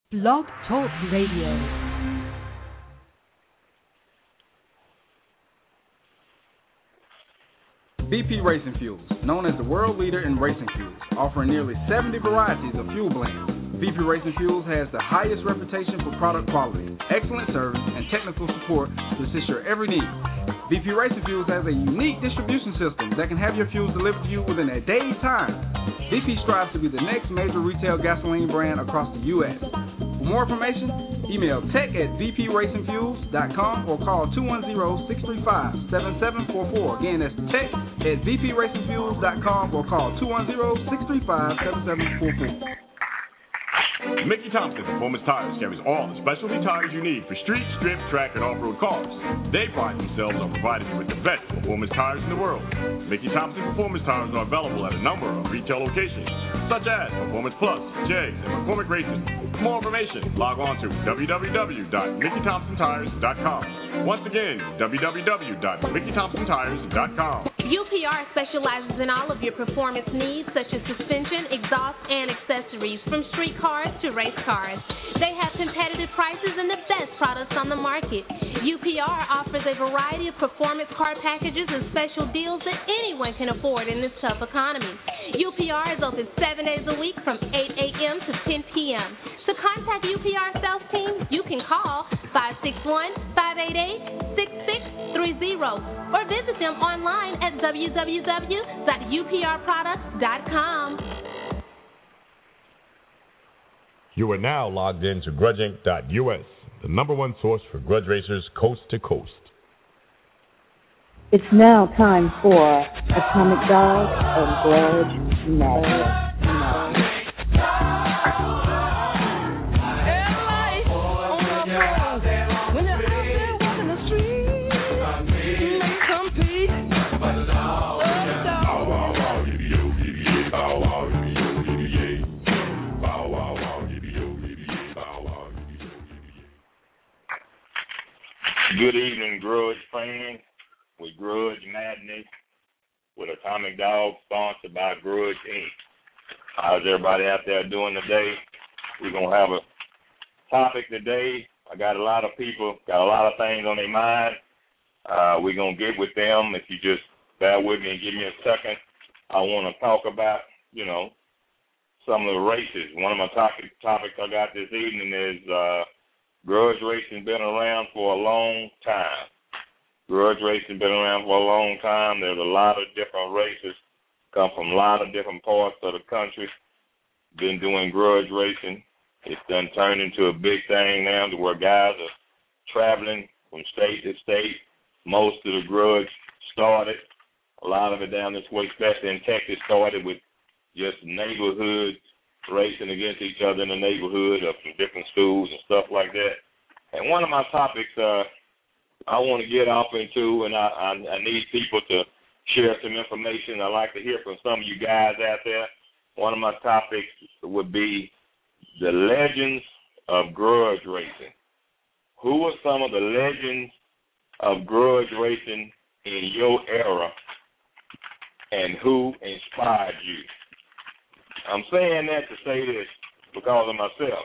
Blog Talk Radio. BP Racing Fuels, known as the world leader in racing fuels, offering nearly 70 varieties of fuel blends. BP Racing Fuels has the highest reputation for product quality, excellent service, and technical support to assist your every need. BP Racing Fuels has a unique distribution system that can have your fuels delivered to you within a day's time. BP strives to be the next major retail gasoline brand across the U.S. For more information, email tech@bpracingfuels.com or call 210-635-7744. Again, that's tech@bpracingfuels.com or call 210-635-7744. Mickey Thompson Performance Tires carries all the specialty tires you need for street, strip, track, and off-road cars. They pride themselves on providing you with the best performance tires in the world. Mickey Thompson Performance Tires are available at a number of retail locations, such as Performance Plus, JEGS, and McCormick Racing. For more information, log on to www.MickeyThompsonTires.com. Once again, www.MickeyThompsonTires.com. UPR specializes in all of your performance needs, such as suspension, exhaust, and accessories, from street cars to race cars. They have competitive prices and the best products on the market. UPR offers a variety of performance car packages and special deals that anyone can afford in this tough economy. UPR is open 7 days a week from 8 a.m. to 10 p.m. To contact UPR sales team, you can call 561-588-6630 or visit them online at www.uprproducts.com. You are now logged in to grudgeinc.us, the number one source for grudge racers coast to coast. It's now time for Atomic Dog and Grudge Madness. Good evening, Grudge fans, with Grudge Madness, with Atomic Dog, sponsored by Grudge Inc. How's everybody out there doing today? We're going to have a topic today. I got a lot of people, got a lot of things on their mind. We're going to get with them. If you just bear with me and give me a second, I want to talk about, some of the races. One of my topics I got this evening is grudge racing been around for a long time. Grudge racing been around for a long time. There's a lot of different races, come from a lot of different parts of the country. Been doing grudge racing. It's done turned into a big thing now to where guys are traveling from state to state. Most of the grudge started, a lot of it down this way, especially in Texas, started with just neighborhoods racing against each other in the neighborhood or from different schools and stuff like that. And one of my topics I want to get off into, and I need people to share some information. I'd like to hear from some of you guys out there. One of my topics would be the legends of grudge racing. Who are some of the legends of grudge racing in your era, and who inspired you? I'm saying that to say this because of myself.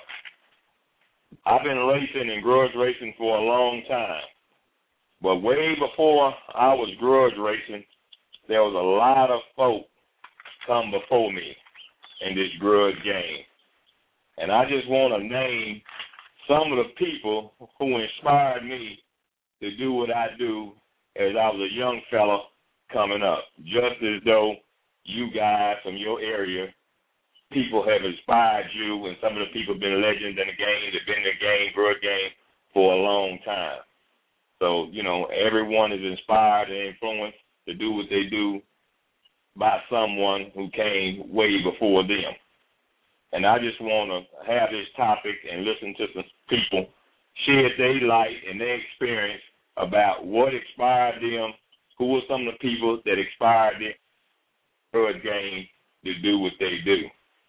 I've been racing and grudge racing for a long time. But way before I was grudge racing, there was a lot of folk come before me in this grudge game. And I just want to name some of the people who inspired me to do what I do as I was a young fella coming up. Just as though you guys from your area, people have inspired you, and some of the people have been legends in the game, they've been in the game, grudge game, for a long time. So, everyone is inspired and influenced to do what they do by someone who came way before them. And I just want to have this topic and listen to some people shed their light and their experience about what inspired them, who were some of the people that inspired them in the grudge game to do what they do.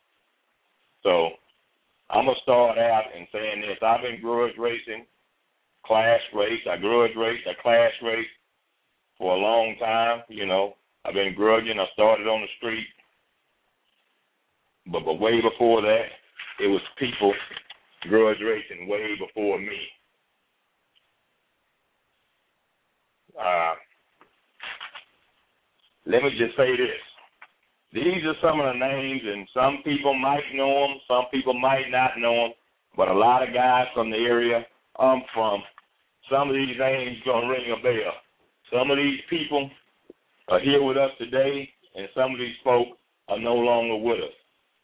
So I'm going to start out in saying this. I've been grudge racing, class race. I grudge raced, I class raced for a long time. I've been grudging. I started on the street. But way before that, it was people grudge racing way before me. Let me just say this. These are some of the names, and some people might know them, some people might not know them, but a lot of guys from the area I'm from, some of these names going to ring a bell. Some of these people are here with us today, and some of these folk are no longer with us.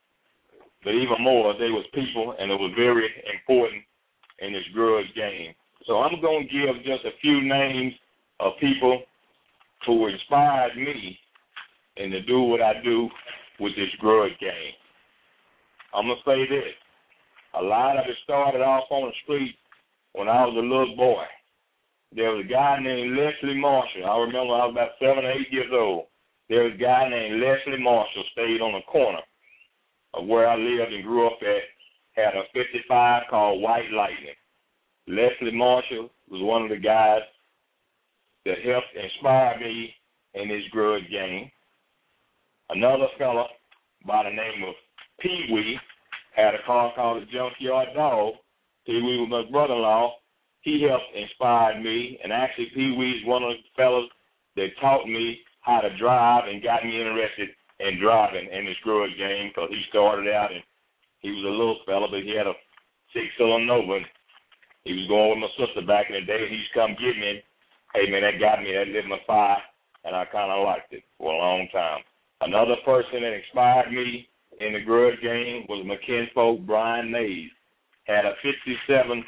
But even more, they was people, and it was very important in this grudge game. So I'm going to give just a few names of people who inspired me and to do what I do with this grudge game. I'm going to say this. A lot of it started off on the street when I was a little boy. There was a guy named Leslie Marshall. I remember I was about 7 or 8 years old. There was a guy named Leslie Marshall, stayed on the corner of where I lived and grew up at, had a 55 called White Lightning. Leslie Marshall was one of the guys that helped inspire me in this grudge game. Another fella by the name of Pee Wee had a car called the Junkyard Dog. Pee Wee was my brother-in-law. He helped inspire me, and actually Pee Wee's one of the fellas that taught me how to drive and got me interested in driving in this grudge game, because he started out and he was a little fella, but he had a 6-cylinder Nova. He was going with my sister back in the day, and he used to come get me. Hey, man, that got me. That lit my fire, and I kind of liked it for a long time. Another person that inspired me in the grudge game was my kinfolk, Brian Mays. Had a 56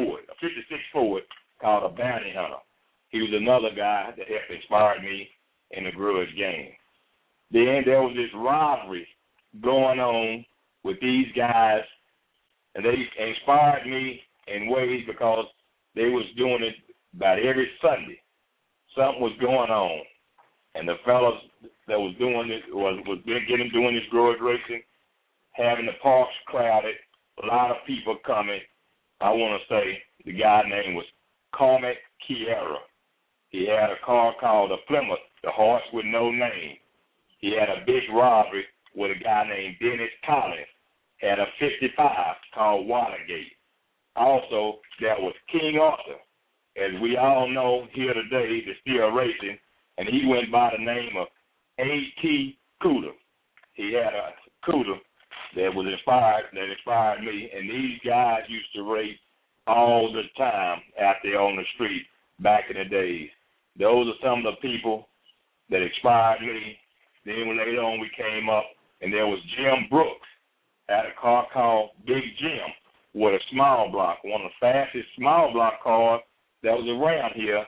Ford called a Bounty Hunter. He was another guy that helped inspire me in the grudge game. Then there was this rivalry going on with these guys, and they inspired me in ways because they was doing it about every Sunday. Something was going on, and the fellas that was doing it was doing this grudge racing, having the parks crowded, a lot of people coming. I want to say the guy's name was Cormac Kiera. He had a car called a Plymouth, the horse with no name. He had a big robbery with a guy named Dennis Collins. Had a 55 called Watergate. Also, there was King Arthur, as we all know here today, that's still racing, and he went by the name of A.T. Cooter. He had a Cooter that inspired me, and these guys used to race all the time out there on the street back in the days. Those are some of the people that inspired me. Then later on we came up, and there was Jim Brooks, had a car called Big Jim with a small block, one of the fastest small block cars that was around here.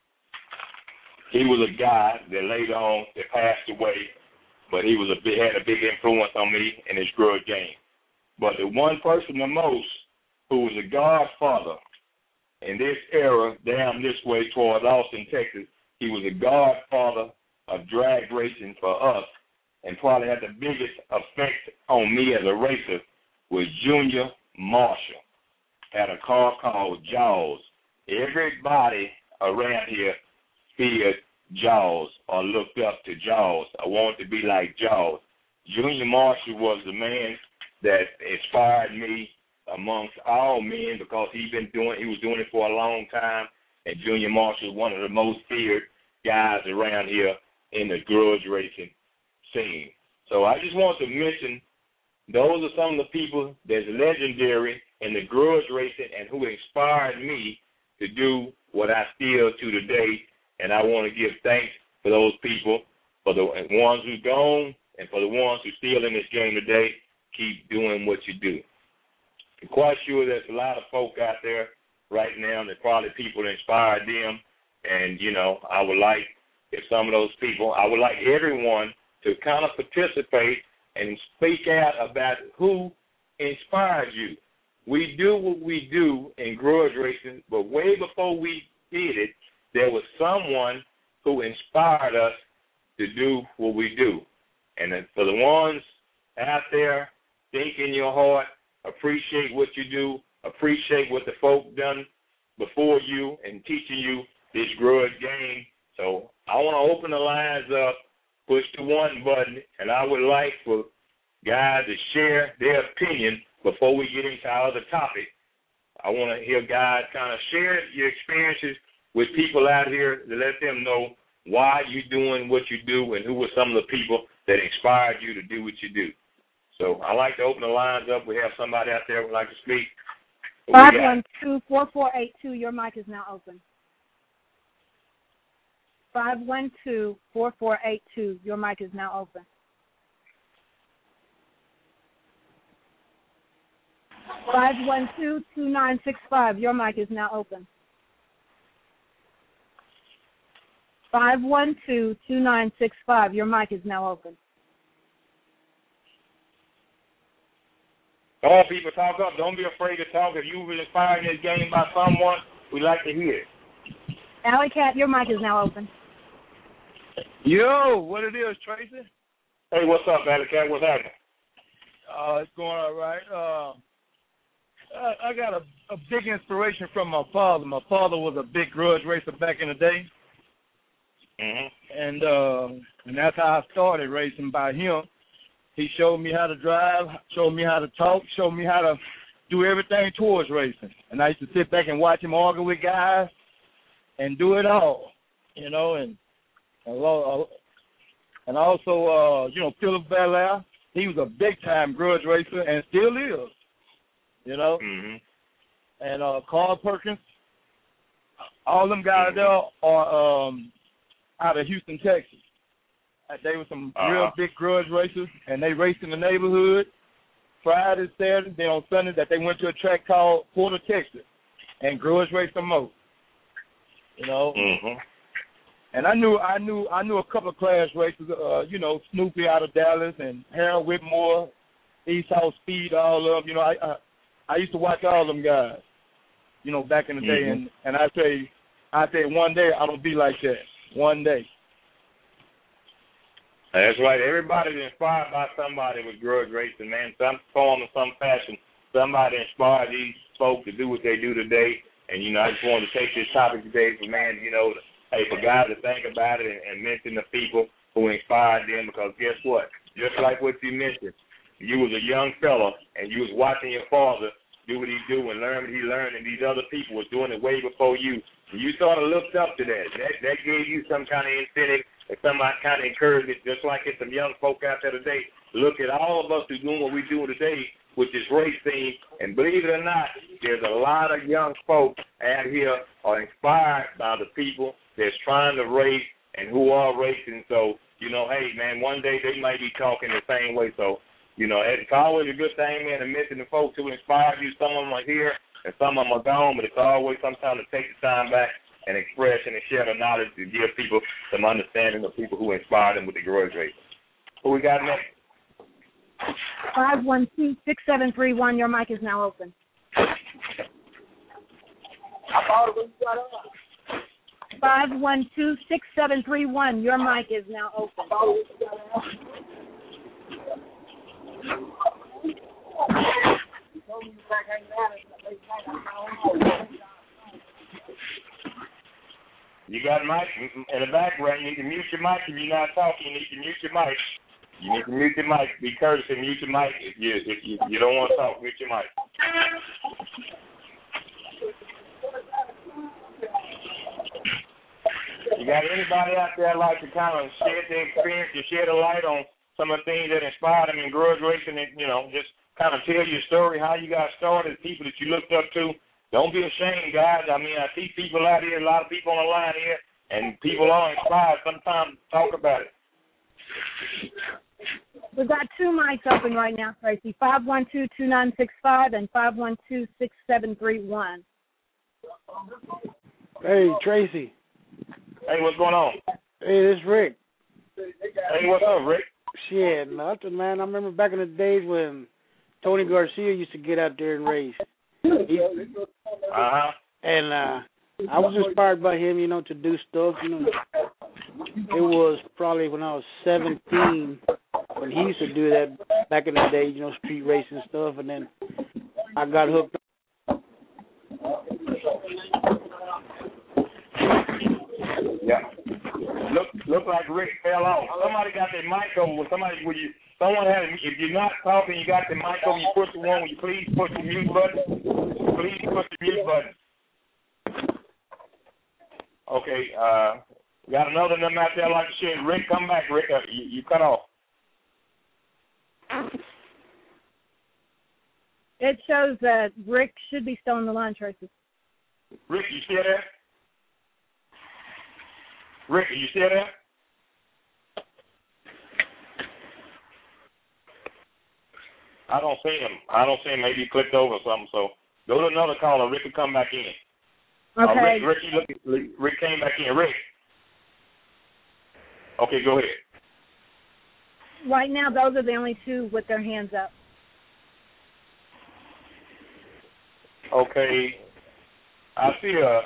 He was a guy that later on that passed away, but he was had a big influence on me in this grudge game. But the one person the most who was a godfather in this era, down this way towards Austin, Texas, he was a godfather of drag racing for us, and probably had the biggest effect on me as a racer, was Junior Marshall. Had a car called Jaws. Everybody around here feared Jaws or looked up to Jaws. I wanted to be like Jaws. Junior Marshall was the man that inspired me amongst all men, because he was doing it for a long time, and Junior Marshall was one of the most feared guys around here in the grudge racing scene. So I just want to mention those are some of the people that's legendary in the grudge racing and who inspired me to do what I still do today. And I want to give thanks for those people, for the ones who's gone and for the ones who's still in this game today. Keep doing what you do. I'm quite sure there's a lot of folk out there right now that probably people that inspired them. And, I would like, if some of those people, I would like everyone to kind of participate and speak out about who inspired you. We do what we do in grudge racing, but way before we did it, there was someone who inspired us to do what we do. And for the ones out there, think in your heart, appreciate what you do, appreciate what the folk done before you and teaching you this grudge game. So I want to open the lines up, push the one button, and I would like for guys to share their opinion before we get into our other topic, I want to hear guys kind of share your experiences with people out here to let them know why you're doing what you do and who were some of the people that inspired you to do what you do. So I like to open the lines up. We have somebody out there who would like to speak. 512-4482, your mic is now open. 512-4482, your mic is now open. 512-2965, your mic is now open. 512-2965, your mic is now open. Come on, people, talk up. Don't be afraid to talk. If you were inspired in this game by someone, we'd like to hear it. Alley Cat, your mic is now open. Yo, what it is, Tracy? Hey, what's up, Alley Cat? What's happening? It's going all right. I got a big inspiration from my father. My father was a big grudge racer back in the day. Mm-hmm. And that's how I started racing, by him. He showed me how to drive, showed me how to talk, showed me how to do everything towards racing. And I used to sit back and watch him argue with guys and do it all, you know. And also, Philip Belair, he was a big-time grudge racer and still is, you know. Mm-hmm. And Carl Perkins, all them guys there are out of Houston, Texas. They were some real big grudge racers, and they raced in the neighborhood Friday, Saturday, then on Sunday that they went to a track called Porter, Texas, and grudge raced some more. You know. Mm-hmm. And I knew a couple of class racers, Snoopy out of Dallas and Harold Whitmore, Esau Speed, all of them. You know, I used to watch all them guys, you know, back in the day, and I say one day I'm gonna be like that. One day. That's right. Everybody's inspired by somebody with grudge racing, man. Some form or some fashion. Somebody inspired these folks to do what they do today. And, you know, I just wanted to take this topic today for, man, for guys to think about it and mention the people who inspired them, because guess what? Just like what you mentioned, you was a young fella and you was watching your father do what he do and learn what he learned, and these other people was doing it way before you. And you sort of looked up to that. That gave you some kind of incentive and some kind of encouragement, just like it's some young folk out there today. Look at all of us who's doing what we do today with this race thing, and believe it or not, there's a lot of young folks out here are inspired by the people that's trying to race and who are racing. So, hey, man, one day they might be talking the same way. So, it's always a good thing, man, to mention the folks who inspired you. Some of them are here and some of them are gone, but it's always sometimes to take the time back and express and share the knowledge to give people some understanding of people who inspired them with the grudge racing. Who we got next? 512-6731, your mic is now open. 512-6731, your mic is now open. You got a mic in the background. You need to mute your mic if you're not talking. You need to mute your mic. You need to mute your mic. Be courteous and mute your mic if you don't want to talk. Mute your mic. You got anybody out there like to kind of share their experience, to shed a light on some of the things that inspired them in grudge racing, and just kind of tell your story, how you got started, people that you looked up to? Don't be ashamed, guys. I mean, I see people out here, a lot of people on the line here, and people are inspired. Sometimes talk about it. We've got two mics open right now, Tracy, 512-2965 and 512-6731. Hey, Tracy. Hey, what's going on? Hey, this is Rick. Hey, what's up, Rick? Shit, nothing, man. I remember back in the days when Tony Garcia used to get out there and race. And I was inspired by him, to do stuff. It was probably when I was 17 when he used to do that back in the day, street racing stuff. And then I got hooked up. Yeah. Look like like Rick fell off. Somebody got their mic over. If you're not talking, you got the mic over, you push the one. Will you please push the mute button? Please push the mute button. Okay, we got another of them out there like to share. Rick, come back, Rick. You cut off. It shows that Rick should be still on the line, Tracy. Rick, you still there? Rick, are you still there? I don't see him. Maybe he clicked over or something. So go to another caller. Rick will come back in. Okay. Rick came back in. Rick. Okay, go ahead. Right now, those are the only two with their hands up. Okay. I see a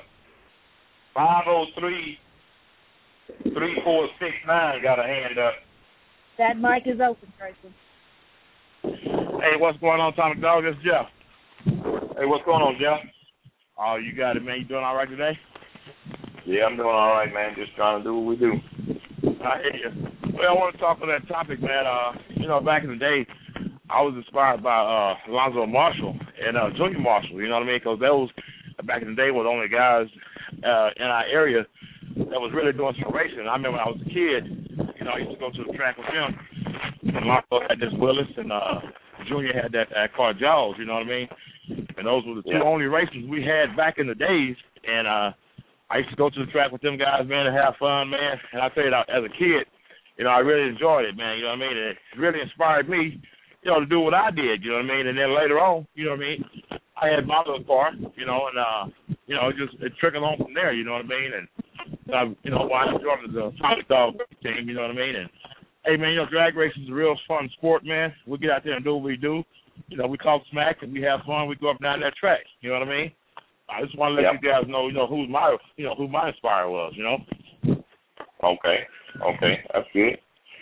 503-3469 got a hand up. That mic is open, Tracy. Hey, what's going on, Atomic Dog? This is Jeff. Hey, what's going on, Jeff? Oh, you got it, man. You doing all right today? Yeah, I'm doing all right, man. Just trying to do what we do. I hear you. Well, I want to talk on that topic, man. Back in the day, I was inspired by Alonzo Marshall and Junior Marshall, you know what I mean? Because those, back in the day, were the only guys in our area that was really doing some racing. I remember when I was a kid, I used to go to the track with them. And Marco had this Willis, and Junior had that car Jaws, you know what I mean? And those were the two only races we had back in the days. And I used to go to the track with them guys, man, and have fun, man. And I tell you, as a kid, I really enjoyed it, man, you know what I mean? And it really inspired me, to do what I did, you know what I mean? And then later on, you know what I mean, I had my little car, and, it trickled on from there, you know what I mean? And, why I joined the Atomic Dog team, you know what I mean? And, hey, man, drag racing is a real fun sport, man. We get out there and do what we do. We talk smack and we have fun. We go up and down that track, you know what I mean? I just want to let you guys know, who my inspirer was, Okay, that's good.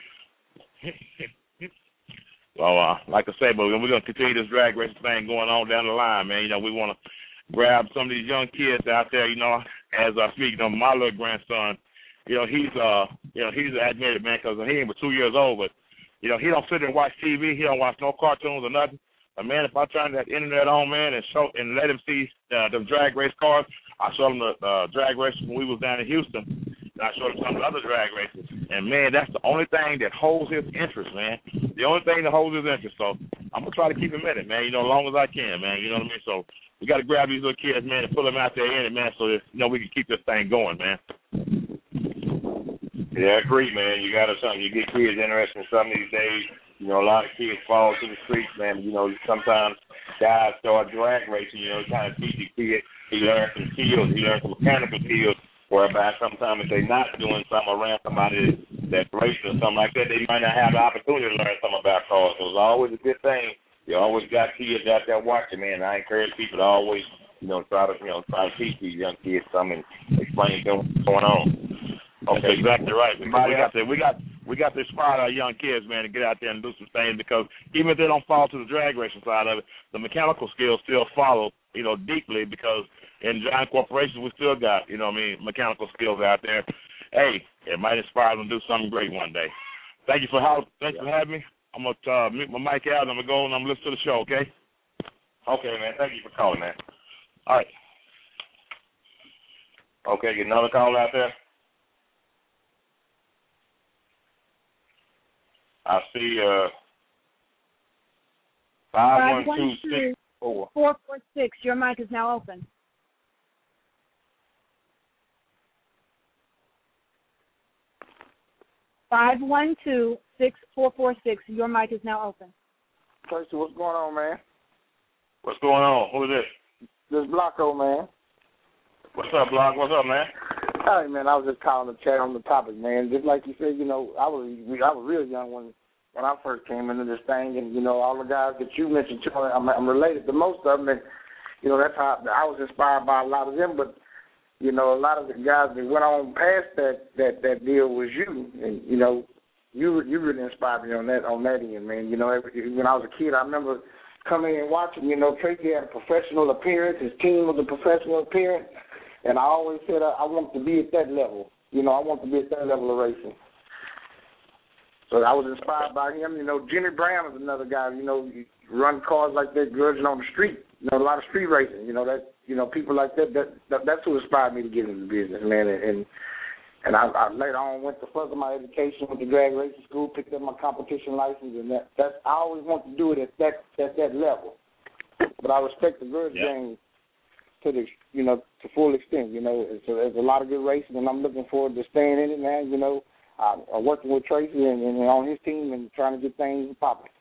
Well, like I say, but we're going to continue this drag racing thing going on down the line, man. We want to grab some of these young kids out there, as I speak, my little grandson, he's admitted, man, because he ain't but 2 years old, but, he don't sit there and watch TV. He don't watch no cartoons or nothing. But, man, if I turn that internet on, man, and let him see the drag race cars, I showed him the drag races when we was down in Houston, and I showed him some of the other drag races. And, man, that's the only thing that holds his interest, man. The only thing that holds his interest. So I'm going to try to keep him in it, man, as long as I can, man. You know what I mean? So we got to grab these little kids, man, and pull them out there in it, man, so that, we can keep this thing going, man. Yeah, I agree, man. You got to something. You get kids interested in something these days. A lot of kids fall to the streets, man. Sometimes guys start drag racing, kind of teach the kid. He learns some skills. He learns some mechanical skills, whereby sometimes if they're not doing something around somebody that's racing or something like that, they might not have the opportunity to learn something about cars. So it's always a good thing. You always got kids out there watching, man. I encourage people to always, try to teach these young kids something and explain to them what's going on. Okay, that's exactly right. We got to inspire our young kids, man, to get out there and do some things, because even if they don't fall to the drag racing side of it, the mechanical skills still follow, deeply, because in giant corporations we still got, mechanical skills out there. Hey, it might inspire them to do something great one day. Thank you for having me. I'm gonna mute my mic out and I'm gonna go and I'm gonna listen to the show. Okay. Okay, man. Thank you for calling, man. All right. Okay, get another call out there. I see 512-644. 446. Your mic is now open. (512-6446). Your mic is now open. Tracy, what's going on, man? What's going on? Who is this? This is Blocko, man. What's up, Block? What's up, man? Hey, man, I was just calling to chat on the topic, man. Just like you said, I was real young when I first came into this thing, and all the guys that you mentioned, I'm related to most of them, and that's how I was inspired by a lot of them. But a lot of the guys that went on past that deal was you, and you really inspired me on that end, man. When I was a kid, I remember coming in and watching. Tracy had a professional appearance. His team was a professional appearance, and I always said I want to be at that level. I want to be at that level of racing. So I was inspired by him. You know, Jimmy Brown is another guy. You know, he run cars like that, grudging on the street. You know, a lot of street racing. You know that. You know, people like that. That's who inspired me to get into the business, man. And I later on went to further my education, went to drag racing school, picked up my competition license, and that's I always want to do it at that level. But I respect the grudge game to the to full extent. You know, there's a lot of good racing, and I'm looking forward to staying in it, man. You know, I'm working with Tracy and on his team and trying to get things popping.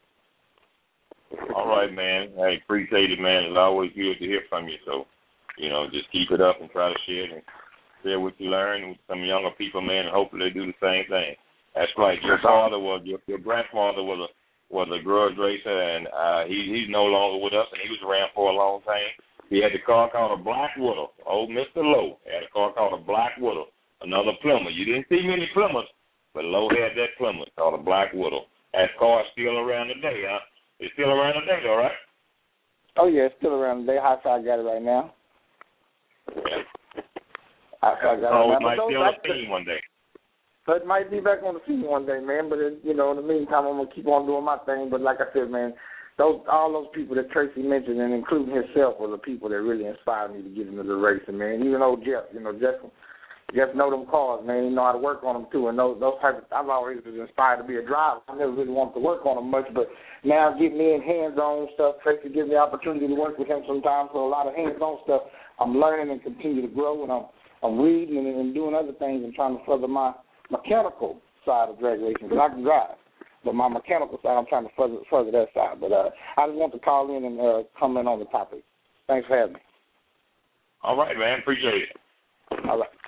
All right, man. I appreciate it, man. It's always good to hear from you. So, you know, just keep it up and try to share what you learn with some younger people, man, and hopefully they do the same thing. That's right. Your grandfather was a grudge racer, and he's no longer with us, and he was around for a long time. He had a car called a Black Widow. Old Mr. Lowe had a car called a Black Widow, another Plymouth. You didn't see many Plymouths, but Lowe had that Plymouth called a Black Widow. That car's still around today, huh? It's still around today, though, right? Oh, yeah, it's still around today. Hi-Fi got it right now. Yeah. Hi-Fi got it right now. It might be on the scene one day. So it might be back on the scene one day, man. But, in the meantime, I'm going to keep on doing my thing. But like I said, man, all those people that Tracy mentioned, and including himself, were the people that really inspired me to get into the racing, man. Even old Jeff, Jeff know them cars, man. He know how to work on them, too. And those types of, I've always been inspired to be a driver. I never really wanted to work on them much, but now getting in hands-on stuff, Tracy gives me the opportunity to work with him sometimes for a lot of hands-on stuff. I'm learning and continue to grow, and I'm reading and doing other things and trying to further my mechanical side of drag racing, because I can drive. But my mechanical side, I'm trying to further that side. But I just want to call in and comment on the topic. Thanks for having me. All right, man. Appreciate it. All right.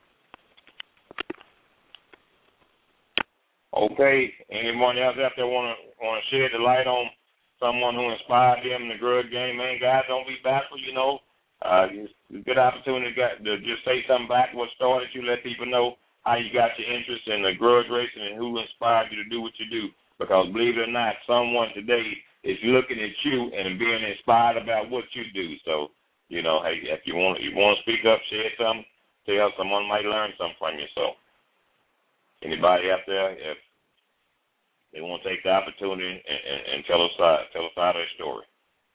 Okay, anyone else out there want to shed the light on someone who inspired them in the grudge game? Man, guys, don't be bashful, It's a good opportunity to just say something back what started you, let people know how you got your interest in the grudge racing and who inspired you to do what you do. Because believe it or not, someone today is looking at you and being inspired about what you do. So, hey, if you want to speak up, share something, tell someone might learn something from you. So, anybody out there, if they want to take the opportunity and tell us their story.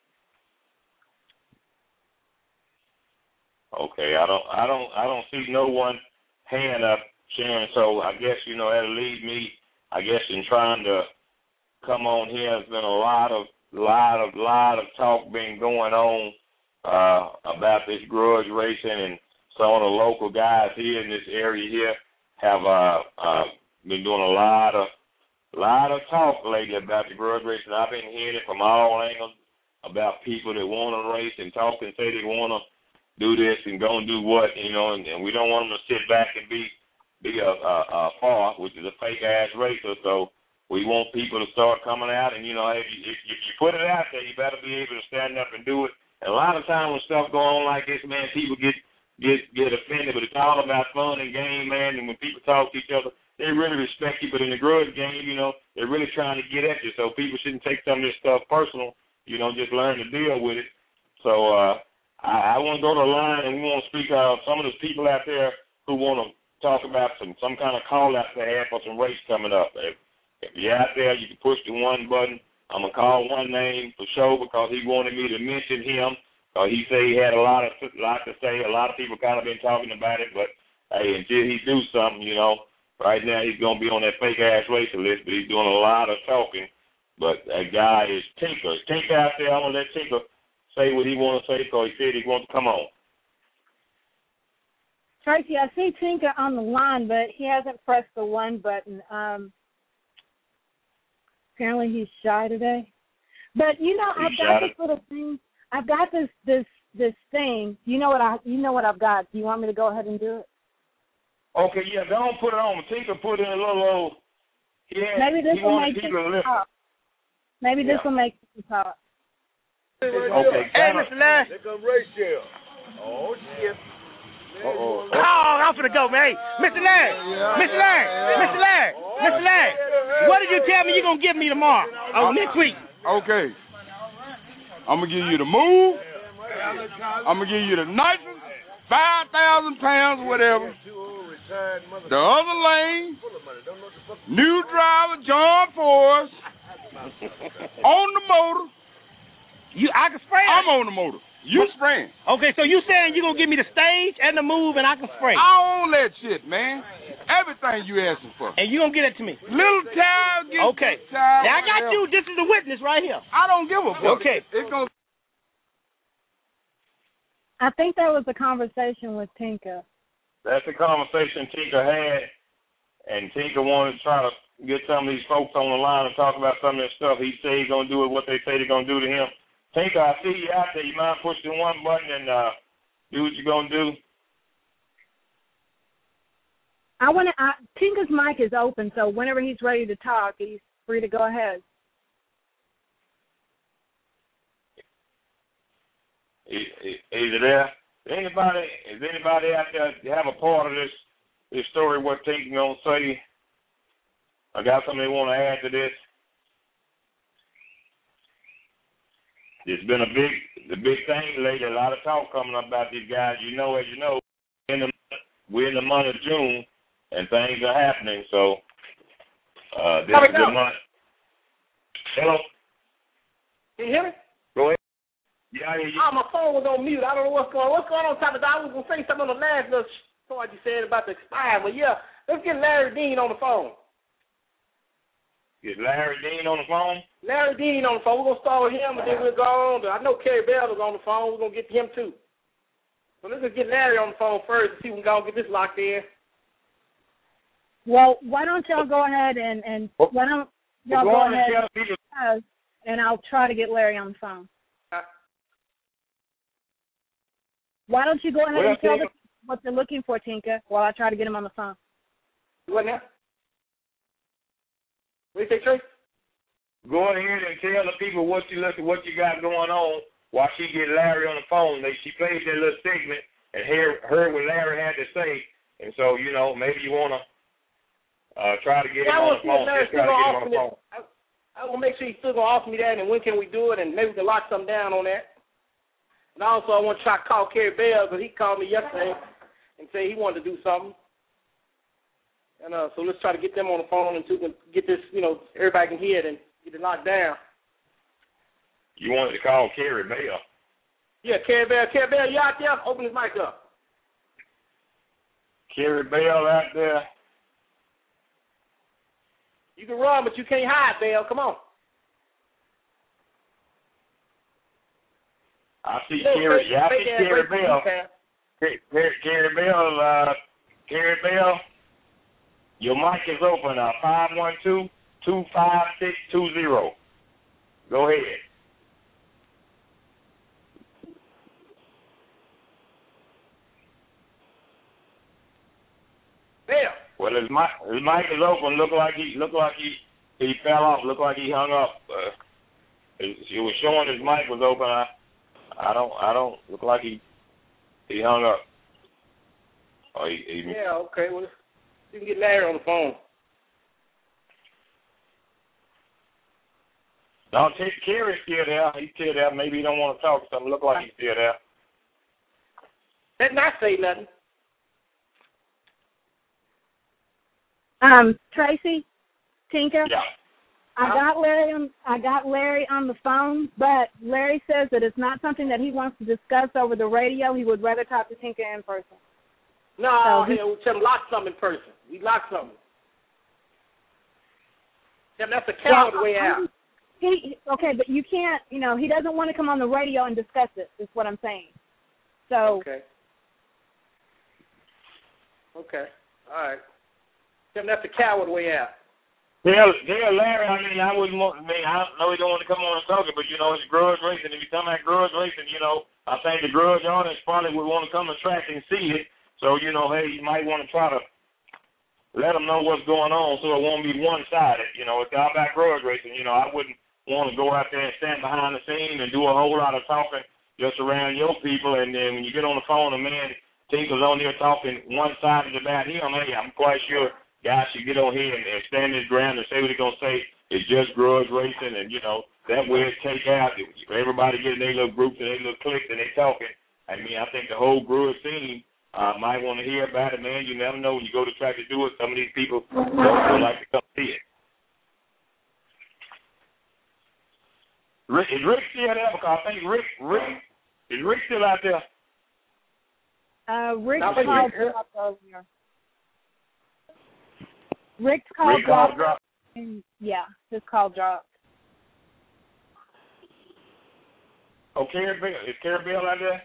Okay, I don't see no one hand up, Sharon. So I guess that'll lead me. I guess in trying to come on here, there's been a lot of talk been going on about this grudge racing, and some of the local guys here in this area here have been doing a lot of talk lately about the grudge racing. I've been hearing it from all angles about people that want to race and talk and say they want to do this and go and do what, and we don't want them to sit back and be a FAR, which is a fake ass racer. So we want people to start coming out, and if you put it out there, you better be able to stand up and do it. And a lot of times when stuff go on like this, man, people get offended, but it's all about fun and game, man. And when people talk to each other, they really respect you. But in the grudge game, they're really trying to get at you. So people shouldn't take some of this stuff personal. Just learn to deal with it. So I want to go to the line, and we want to speak some of those people out there who want to talk about some kind of call out they have for some race coming up. If you're out there, you can push the one button. I'm gonna call one name for sure because he wanted me to mention him. He said he had a lot to say. A lot of people kind of been talking about it, but hey, until he do something, right now he's gonna be on that fake ass racer list. But he's doing a lot of talking. But that guy is Tinker. Tinker out there. I'm gonna let Tinker say what he want to say because he said he wants to come on. Tracy, I see Tinker on the line, but he hasn't pressed the one button. Apparently he's shy today. But I've got this little thing. I've got this thing. You know what I've got. Do you want me to go ahead and do it? Okay, yeah, don't put it on. Tinker put in a little. Maybe this will make you talk. Maybe this will make you talk. Okay. Hey, Mr. Lash. There comes Rachel. Oh, shit. Oh, I'm finna go, man. Hey, Mr. Larry, what did you tell me you're going to give me tomorrow? Next week? Okay. I'm going to give you the move. I'm going to give you the nicest 5,000 pounds, whatever. The other lane. New driver, John Forrest. On the motor. I can spray it? I'm on the motor. You spraying. Okay, so you saying you're going to give me the stage and the move and I can spray? I own that shit, man. Everything you asking for. And you going to get it to me? Little child, get okay. Child, now I got you. This is the witness right here. I don't give a fuck. Okay. It's gonna... I think that was a conversation with Tinka. That's the conversation Tinka had, and Tinka wanted to try to get some of these folks on the line and talk about some of this stuff. He said he's going to do it what they say they're going to do to him. Tinka, I see you out there. You mind pushing one button and do what you're going to do? Tinka's mic is open, so whenever he's ready to talk, he's free to go ahead. Is it there? Is anybody out there have a part of this story, what Tinka going to say? I got something they want to add to this. It's been the big thing lately. A lot of talk coming up about these guys. As you know, we're in the month of June, and things are happening. So this is the month. Hello. Can you hear me? Go ahead. Yeah, I hear you. Oh, my phone was on mute. I don't know what's going on. What's going on, Top of the I was going to say something on the last little part you said about the expire. But, yeah, let's get Larry Dean on the phone. Get Larry Dean on the phone? Larry Dean on the phone. We're going to start with him, and then we'll go on. I know Kerry Bell is on the phone. We're going to get him, too. So let's just get Larry on the phone first and see if we can go and get this locked in. Well, why don't y'all go ahead and why don't y'all go ahead and I'll try to get Larry on the phone. Why don't you go ahead and tell them what they're looking for, Tinka, while I try to get him on the phone? What now? What do you say, Trace? Go ahead and tell the people what you got going on while she get Larry on the phone. She played that little segment and heard what Larry had to say. And so, maybe you want to try to get him on the phone. I want to make sure he's still going to offer me that, and when can we do it, and maybe we can lock something down on that. And also, I want to try to call Kerry Bell because he called me yesterday and said he wanted to do something. And so let's try to get them on the phone and to get this, everybody can hear it and get it locked down. You wanted to call Kerry Bell? Yeah, Kerry Bell. Kerry Bell, you out there? Open his mic up. Kerry Bell out there. You can run, but you can't hide, Bell. Come on. I see Kerry. Yeah, I see Kerry Bell. Kerry Bell. Kerry Bell. Your mic is open. 512-256-20. Go ahead. Bell. Well, his mic is open. Look like he fell off. Look like he hung up. It was showing his mic was open. I don't look like he hung up. Yeah, okay. Well, you can get Larry on the phone. No, Kerry's still there. He's still there. Maybe he don't want to talk. Something look like he's still there. Let's not say nothing. Tracy, Tinka. Yeah. I got Larry on the phone, but Larry says that it's not something that he wants to discuss over the radio. He would rather talk to Tinka in person. No, we tell him lock something in person. We lock something. Tell him that's a coward way out. Okay, but you can't, he doesn't want to come on the radio and discuss it, is what I'm saying. So. Okay. All right. Tell him that's a coward way out. Tell Larry, I know he don't want to come on and talk it, but, it's grudge racing. If you're talking about grudge racing, I think the grudge artist probably would want to come to track and see it. So, hey, you might want to try to let them know what's going on so it won't be one-sided. It's all about grudge racing. I wouldn't want to go out there and stand behind the scene and do a whole lot of talking just around your people. And then when you get on the phone, a man Tinka's on there talking one-sided about him, hey, I'm quite sure guys should get on here and stand his ground and say what he's going to say. It's just grudge racing, and, that way it take out. Everybody get in their little groups and their little cliques and they talking. I think the whole grudge scene Might want to hear about it, man. You never know when you go to try to do it. Some of these people don't like to come see it. Is Rick still there? Because I think is Rick still out there? Rick called dropped earlier. Rick's call dropped. Yeah, his call dropped. Oh, is Carrie Bell out there?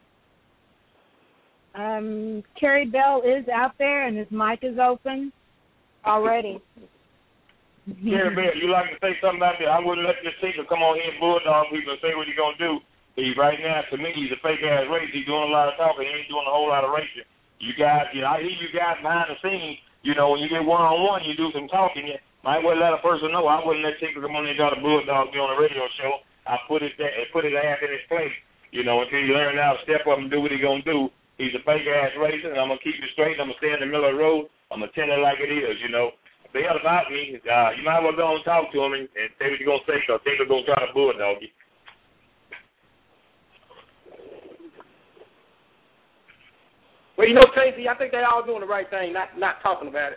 Carrie Bell is out there, and his mic is open already. Carrie Bell, you like to say something out there? I wouldn't let this Tinker come on here and bulldog people and say what he's going to do. Right now, to me, he's a fake-ass racer. He's doing a lot of talking. He ain't doing a whole lot of racing. You guys, I hear you guys behind the scenes. When you get one-on-one, you do some talking. You might well let a person know. I wouldn't let Tinker come on there and try to bulldog me on a radio show. I put his ass in his place, until he learn how to step up and do what he's going to do. He's a fake-ass racer, and I'm going to keep it straight. I'm going to stay in the middle of the road. I'm going to tell it like it is, Bell about me, you might well go and talk to him and say what you're going to say, because Tinker's going to try to bulldog you. Well, Tracy, I think they all doing the right thing, not talking about it.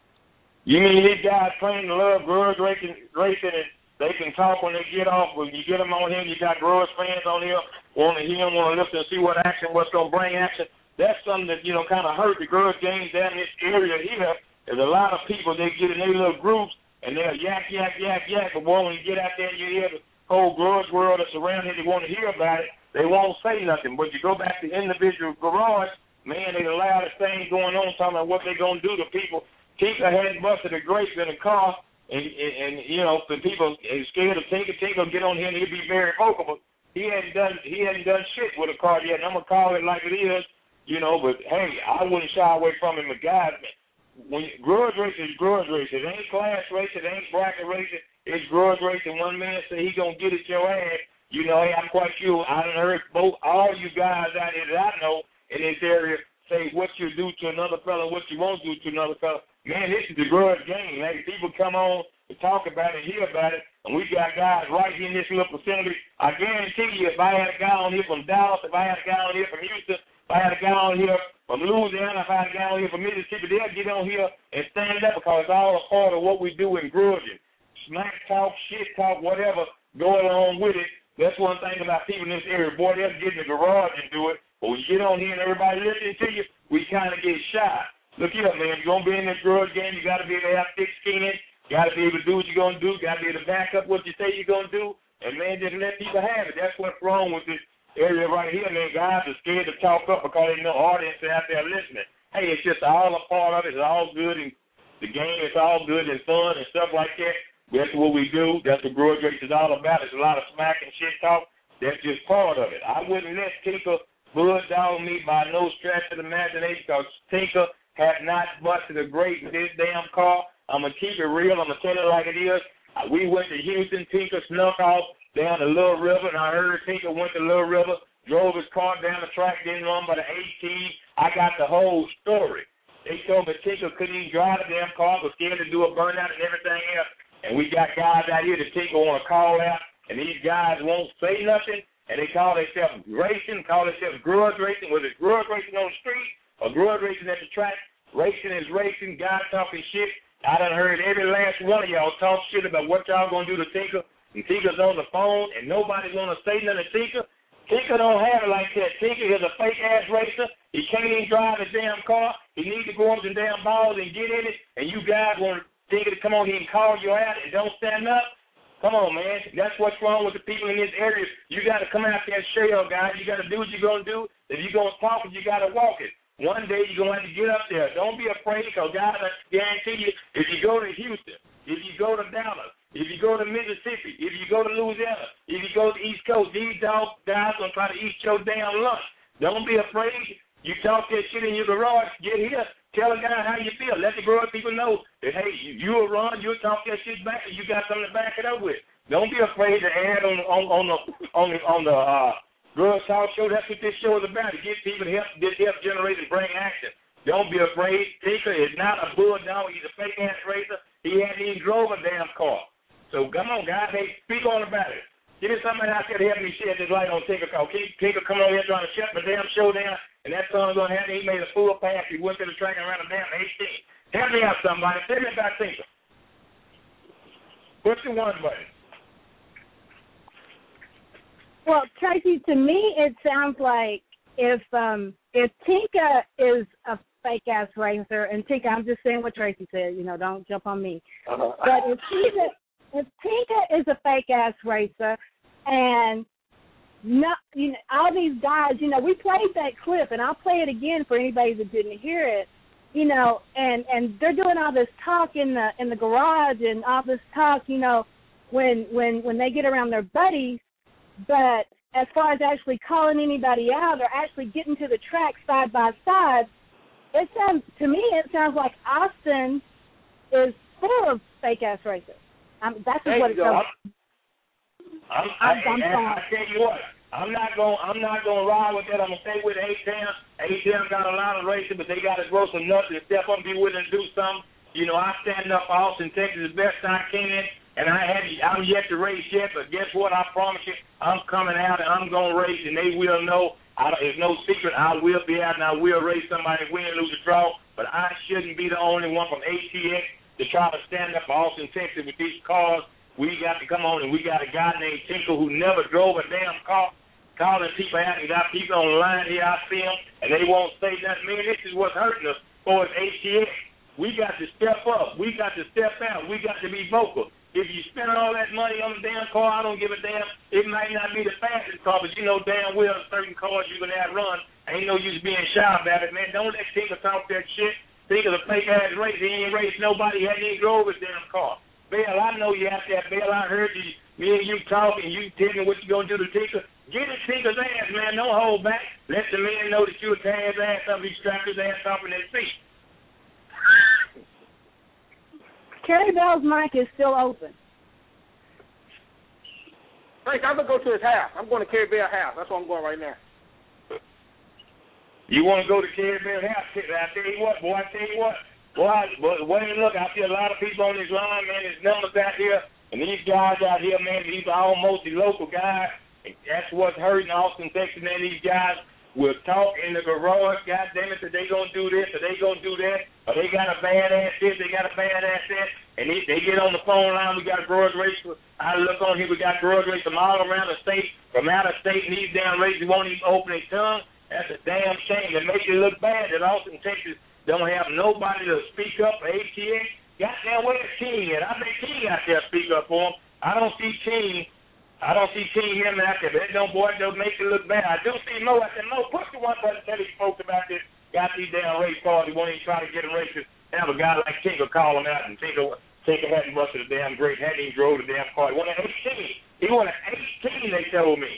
You mean these guys claim to love grudge racing, and they can talk when they get off. When you get them on here, you got grudge fans on here, want to hear them, want to listen and see what's going to bring action. That's something that, kind of hurt the grudge games down in this area here. There's a lot of people, they get in their little groups, and they'll yak, but boy, when you get out there and you hear the whole grudge world that's around here, they want to hear about it, they won't say nothing. But you go back to individual garage, man, they the loudest thing going on, talking about what they're going to do to people. Tinker had busted a grape in a car, and the people are scared of Tinker. Tinker will get on here and he'll be very vocal, but he hadn't done shit with a car yet, and I'm going to call it like it is, but hey, I wouldn't shy away from him. But guys, when grudge racing is grudge racing. It ain't class racing, it ain't bracket racing, it's grudge racing. One man say he going to get at your ass. Hey, I'm quite sure I done heard all you guys out here that I know in this area say what you do to another fella, what you won't do to another fella. Man, this is the grudge game. Like, people come on to talk about it, hear about it, and we got guys right here in this little vicinity. I guarantee you, if I had a guy on here from Dallas, if I had a guy on here from Houston, if I had a guy on here from Louisiana, if I had a guy on here from Mississippi, they'll get on here and stand up, because it's all a part of what we do in grudging. Smack talk, shit talk, whatever, go along with it. That's one thing about people in this area. Boy, they'll get in the garage and do it. But when you get on here and everybody listening to you, we kind of get shy. Look here, man. You're going to be in this grudge game. You got to be able to have thick skin. You got to be able to do what you're going to do. You got to be able to back up what you say you're going to do. And, man, just let people have it. That's what's wrong with this area right here, man. Guys are scared to talk up because there's no audience out there listening. Hey, it's just all a part of it. It's all good in the game. It's all good and fun and stuff like that. That's what we do. That's what grudge race is all about. It's a lot of smack and shit talk. That's just part of it. I wouldn't let Tinker bulldog me by no stretch of the imagination, because Tinker had not busted a grape in this damn car. I'm going to keep it real. I'm going to tell it like it is. We went to Houston. Tinker snuck off down the Little River, and I heard Tinker went to Little River, drove his car down the track, didn't run by the 18. I got the whole story. They told me Tinker couldn't even drive the damn car, was scared to do a burnout and everything else. And we got guys out here that Tinker want to call out, and these guys won't say nothing, and they call themselves racing, call themselves grudge racing. Whether it's grudge racing on the street or grudge racing at the track, racing is racing, guys talking shit. I done heard every last one of y'all talk shit about what y'all going to do to Tinker, and Tinker's on the phone, and nobody going to say nothing to Tinker. Tinker don't have it like that. Tinker is a fake-ass racer. He can't even drive his damn car. He needs to go up the damn balls and get in it, and you guys want Tinker to come on here and call you out and don't stand up? Come on, man. That's what's wrong with the people in this area. You got to come out there and shell, guys. You got to do what you're going to do. If you're going to talk it, you got to walk it. One day you're going to have to get up there. Don't be afraid, because guys, I guarantee you, if you go to Houston, if you go to Dallas, if you go to Mississippi, if you go to Louisiana, if you go to the East Coast, these guys going to try to eat your damn lunch. Don't be afraid. You talk that shit in your garage, get here. Tell a guy how you feel. Let the garage people know that, hey, you'll run, you'll talk that shit back, and you got something to back it up with. Don't be afraid to add on the Grudge Talk Show. That's what this show is about, to get people to help generate and bring action. Don't be afraid. Tinker is not a bulldog. He's a fake-ass racer. He hadn't even drove a damn car. So come on, guys. Hey, speak on about it. Give me somebody out there to help me shed this light on Tinker, because Tinker come on here trying to shut my damn show down. and that son's going to have he made a full pass. He went to the track and ran a damn 18. Help me out, somebody. Tell me about Tinker. Push the one button. Well, Tracy, to me, it sounds like if Tinka is a fake-ass racer, and Tinka, I'm just saying what Tracy said, don't jump on me. But if Tinka is a fake-ass racer, and all these guys, we played that clip, and I'll play it again for anybody that didn't hear it, and they're doing all this talk in the garage and all this talk, when they get around their buddies, but as far as actually calling anybody out or actually getting to the track side by side, it sounds like Austin is full of fake ass racers. That's what it sounds like. I tell you what, I'm not gonna ride with that. I'm gonna stay with A-Town. A-Town got a lot of racing, but they got to grow some nuts and step up and be willing to do something. I stand up for Austin, Texas, as best I can. And I'm yet to race yet, but guess what? I promise you, I'm coming out and I'm going to race, and they will know. It's no secret. I will be out and I will race somebody, win, lose, or draw. But I shouldn't be the only one from ATX to try to stand up for Austin, Texas with these cars. We got to come on, and we got a guy named Tinker who never drove a damn car, calling people out and got people on the line here. I see them, and they won't say nothing. Man, this is what's hurting us for ATX. We got to step up. We got to step out. We got to be vocal. If you spend all that money on the damn car, I don't give a damn. It might not be the fastest car, but you know damn well certain cars you're going to have run. Ain't no use being shy about it, man. Don't let Tinker talk that shit. Tinker's a fake-ass race. He ain't raced nobody. He hadn't even drove his damn car. Bill, I know you out there. Bill, I heard you. Me and you talking. You telling what you going to do to Tinker. Get at Tinker's ass, man. Don't hold back. Let the man know that you would tear his ass up. He strapped his ass up in that seat. Kerry Bell's mic is still open. Frank, I'm going to go to his house. I'm going to Kerry Bell's house. That's where I'm going right now. You want to go to Kerry Bell's house? I tell you what, boy. Boy, look, I see a lot of people on this line, man. There's numbers out here. And these guys out here, man, these are almost the local guys. And that's what's hurting Austin, Texas, man. These guys will talk in the garage, God damn it, that they going to do this or they going to do that. Or they got a bad-ass this, they got a bad-ass that. And they get on the phone line, we got a garage race. I look on here, we got garage race from all around the state, from out of state, and these damn races won't even open their tongue. That's a damn shame. It makes you look bad that Austin, Texas don't have nobody to speak up for ATX. Goddamn, where's King at? I bet King out there speak up for him. I don't see King him out there, but that don't make it look bad. I do see Mo out there. Mo, push the one button, tell these folks about this. Got these damn race cars. He won't even try to get a race. Have a guy like Tinker call him out, and Tinker hadn't busted a damn great, hadn't even drove the damn car. He won an 18. He won an 18, they told me.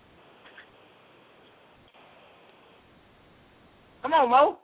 Come on, Mo.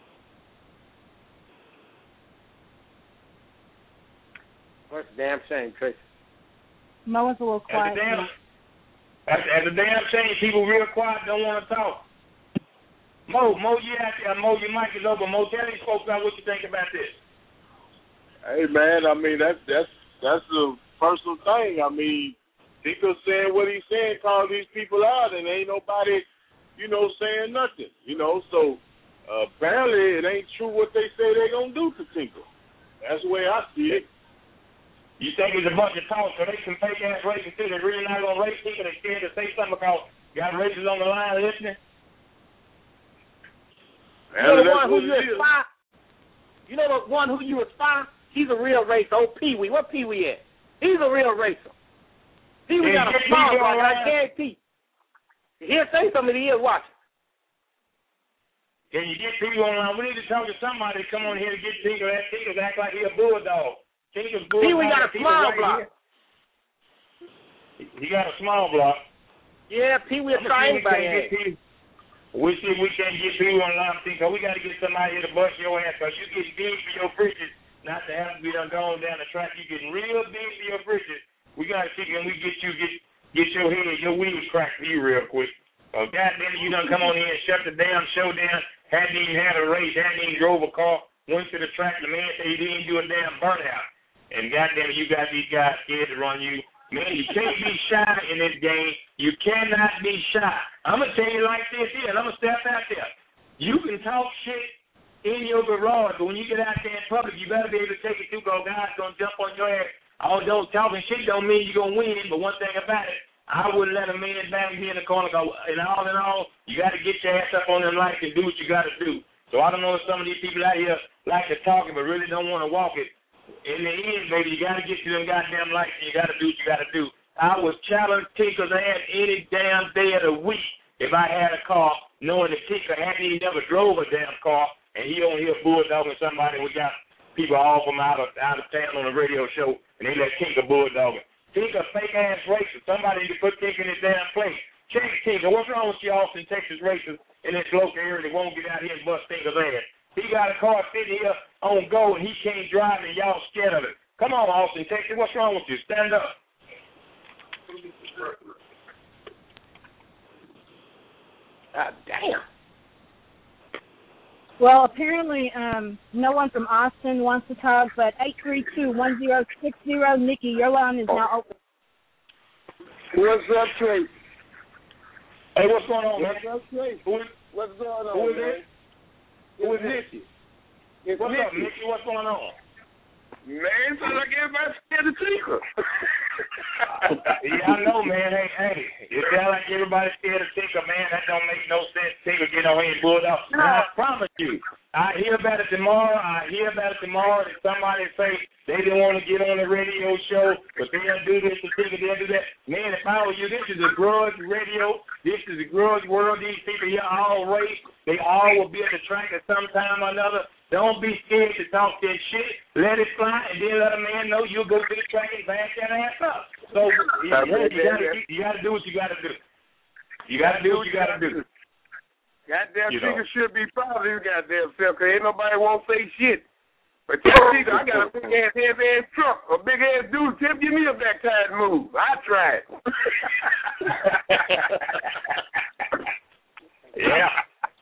That's a damn shame, Tracy. Mo is a little quiet. That's a damn shame. People real quiet, don't want to talk. Mo, you out there. Mo, your mic is open. Mo, tell these folks out what you think about this. Hey, man, I mean, that's a personal thing. I mean, Tinker saying what he's saying, call these people out, and ain't nobody, saying nothing, So, apparently it ain't true what they say they're going to do to Tinker. That's the way I see it. You think it's a bunch of talk, so they some fake-ass racing too. They're really not going to race Tinker. They're scared to say something because got racers on the line listening. You know the one who you aspire? You know the one who you aspire? He's a real racer. Oh, Pee-wee. What Pee-wee at? He's a real racer. Pee-wee got a small block, I guarantee. He'll say something to you watching. Can you get Pee-wee online? We need to talk to somebody to come on here to get Tinker. That Tinker act like he a bulldog. Pee-wee got a small block. He got a small block. Yeah, Pee-wee will try anybody. We see if we can't get Pee-wee online, because we got to get somebody here to bust your ass, because you getting big for your britches, not to have to be done going down the track. You getting real big for your britches. We got to see can we get your head, your wheels cracked for you real quick. Goddamn it, you done come on here and shut the damn show down, hadn't even had a race, hadn't even drove a car, went to the track, the man said he didn't do a damn burnout. And goddamn it, you got these guys scared to run you. Man, you can't be shy in this game. You cannot be shy. I'm going to tell you like this here, and I'm going to step out there. You can talk shit in your garage, but when you get out there in public, you better be able to take it through, because guys going to jump on your ass. Although talking shit don't mean you're going to win, but one thing about it, I wouldn't let a man bang me in the corner, because in all, you got to get your ass up on them lights and do what you got to do. So I don't know if some of these people out here like to talk it, but really don't want to walk it. In the end, baby, you got to get to them goddamn lights, and you got to do what you got to do. I would challenge Tinker's ass any damn day of the week if I had a car, knowing that Tinker hadn't even never drove a damn car, and he on here bulldogging somebody. We got people all from out of town on the radio show, and they let Tinker bulldog it. Tinker fake-ass racist. Somebody need to put Tinker in his damn place. Check Tinker. What's wrong with you Austin, Texas racers in this local area that won't get out here and bust Tinker's ass? He got a car sitting here on go, and he can't drive, and y'all scared of it. Come on, Austin, Texas. What's wrong with you? Stand up. God damn. Well, apparently, no one from Austin wants to talk, but 832-1060, Nikki, your line is now open. What's up, Trace? Hey, what's going on, man? What's up, Trace? What's going on, Who is man? it? Who is Nikki? What's up, Nikki? What's going on? Man, sounds like everybody's scared of Tinker. Yeah, I know, man. Hey, it sounds like everybody's scared of Tinker, man. That don't make no sense. Tinker get on here and bull up. No. I promise you, I hear about it tomorrow. That somebody say they didn't want to get on the radio show, but they'll do this and Tinker, they'll do that. Man, if I were you, this is a grudge radio. This is a grudge world. These people here all race. They all will be at the track at some time or another. Don't be scared to talk that shit. Let it fly, and then let a man know you'll go to the track and back that ass up. So you got to do what you got to do. You got to do what you got to do. Goddamn Tinker should be proud of his goddamn self, because ain't nobody won't say shit. But Tinker, I got a big-ass, heavy-ass truck, a big-ass dude. Tim, give me a backtide move. I tried. Yeah.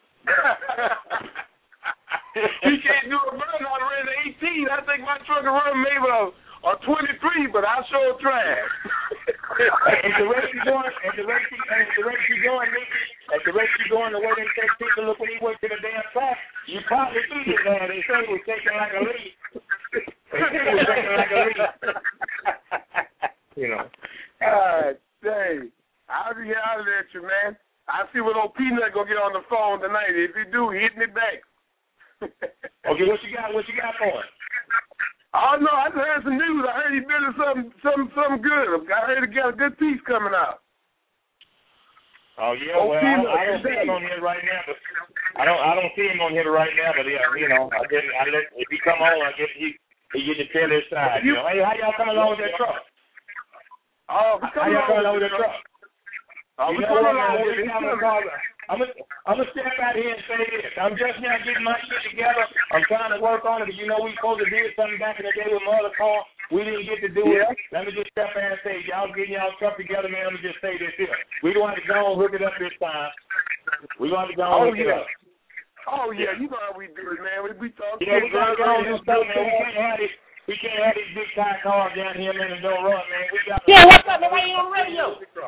He can't do a run out of run 18. I think my truck will run maybe a 23, but I sure tried. At the rate you're going, Nikki, at the rate you're going, the way they take people, look when he went to the damn track, you probably see it now. They say he was taking like a lead. You know. Dang. I'll be out at you, man. I see what old Peanut gonna get on the phone tonight. If he do, hit me back. Okay, what you got? What you got for him? Oh no, I just heard some news. I heard he building something good. I heard he got a good piece coming out. Oh yeah, well I don't see him on here right now, but I don't see him on here right now. But yeah, you know, I let if he come on, I guess he get to tell his side. You know, hey, how y'all coming along with that truck? Oh, how y'all coming along with that truck? You know what, I'm gonna step out here and say this. I'm just now getting my shit together. I'm trying to work on it. You know, we supposed to do something back in the day with my other car. We didn't get to do it. Let me just step out and say, y'all getting y'all stuff together, man. Let me just say this here. We're going to go and hook it up this time. We're going to go and hook it up. Oh, yeah. You know how we do it, man. We talk. Yeah, we're going to go and do stuff, man. We can't have these big time cars down here, man, and don't run, man. We got what's up? Why you on the radio?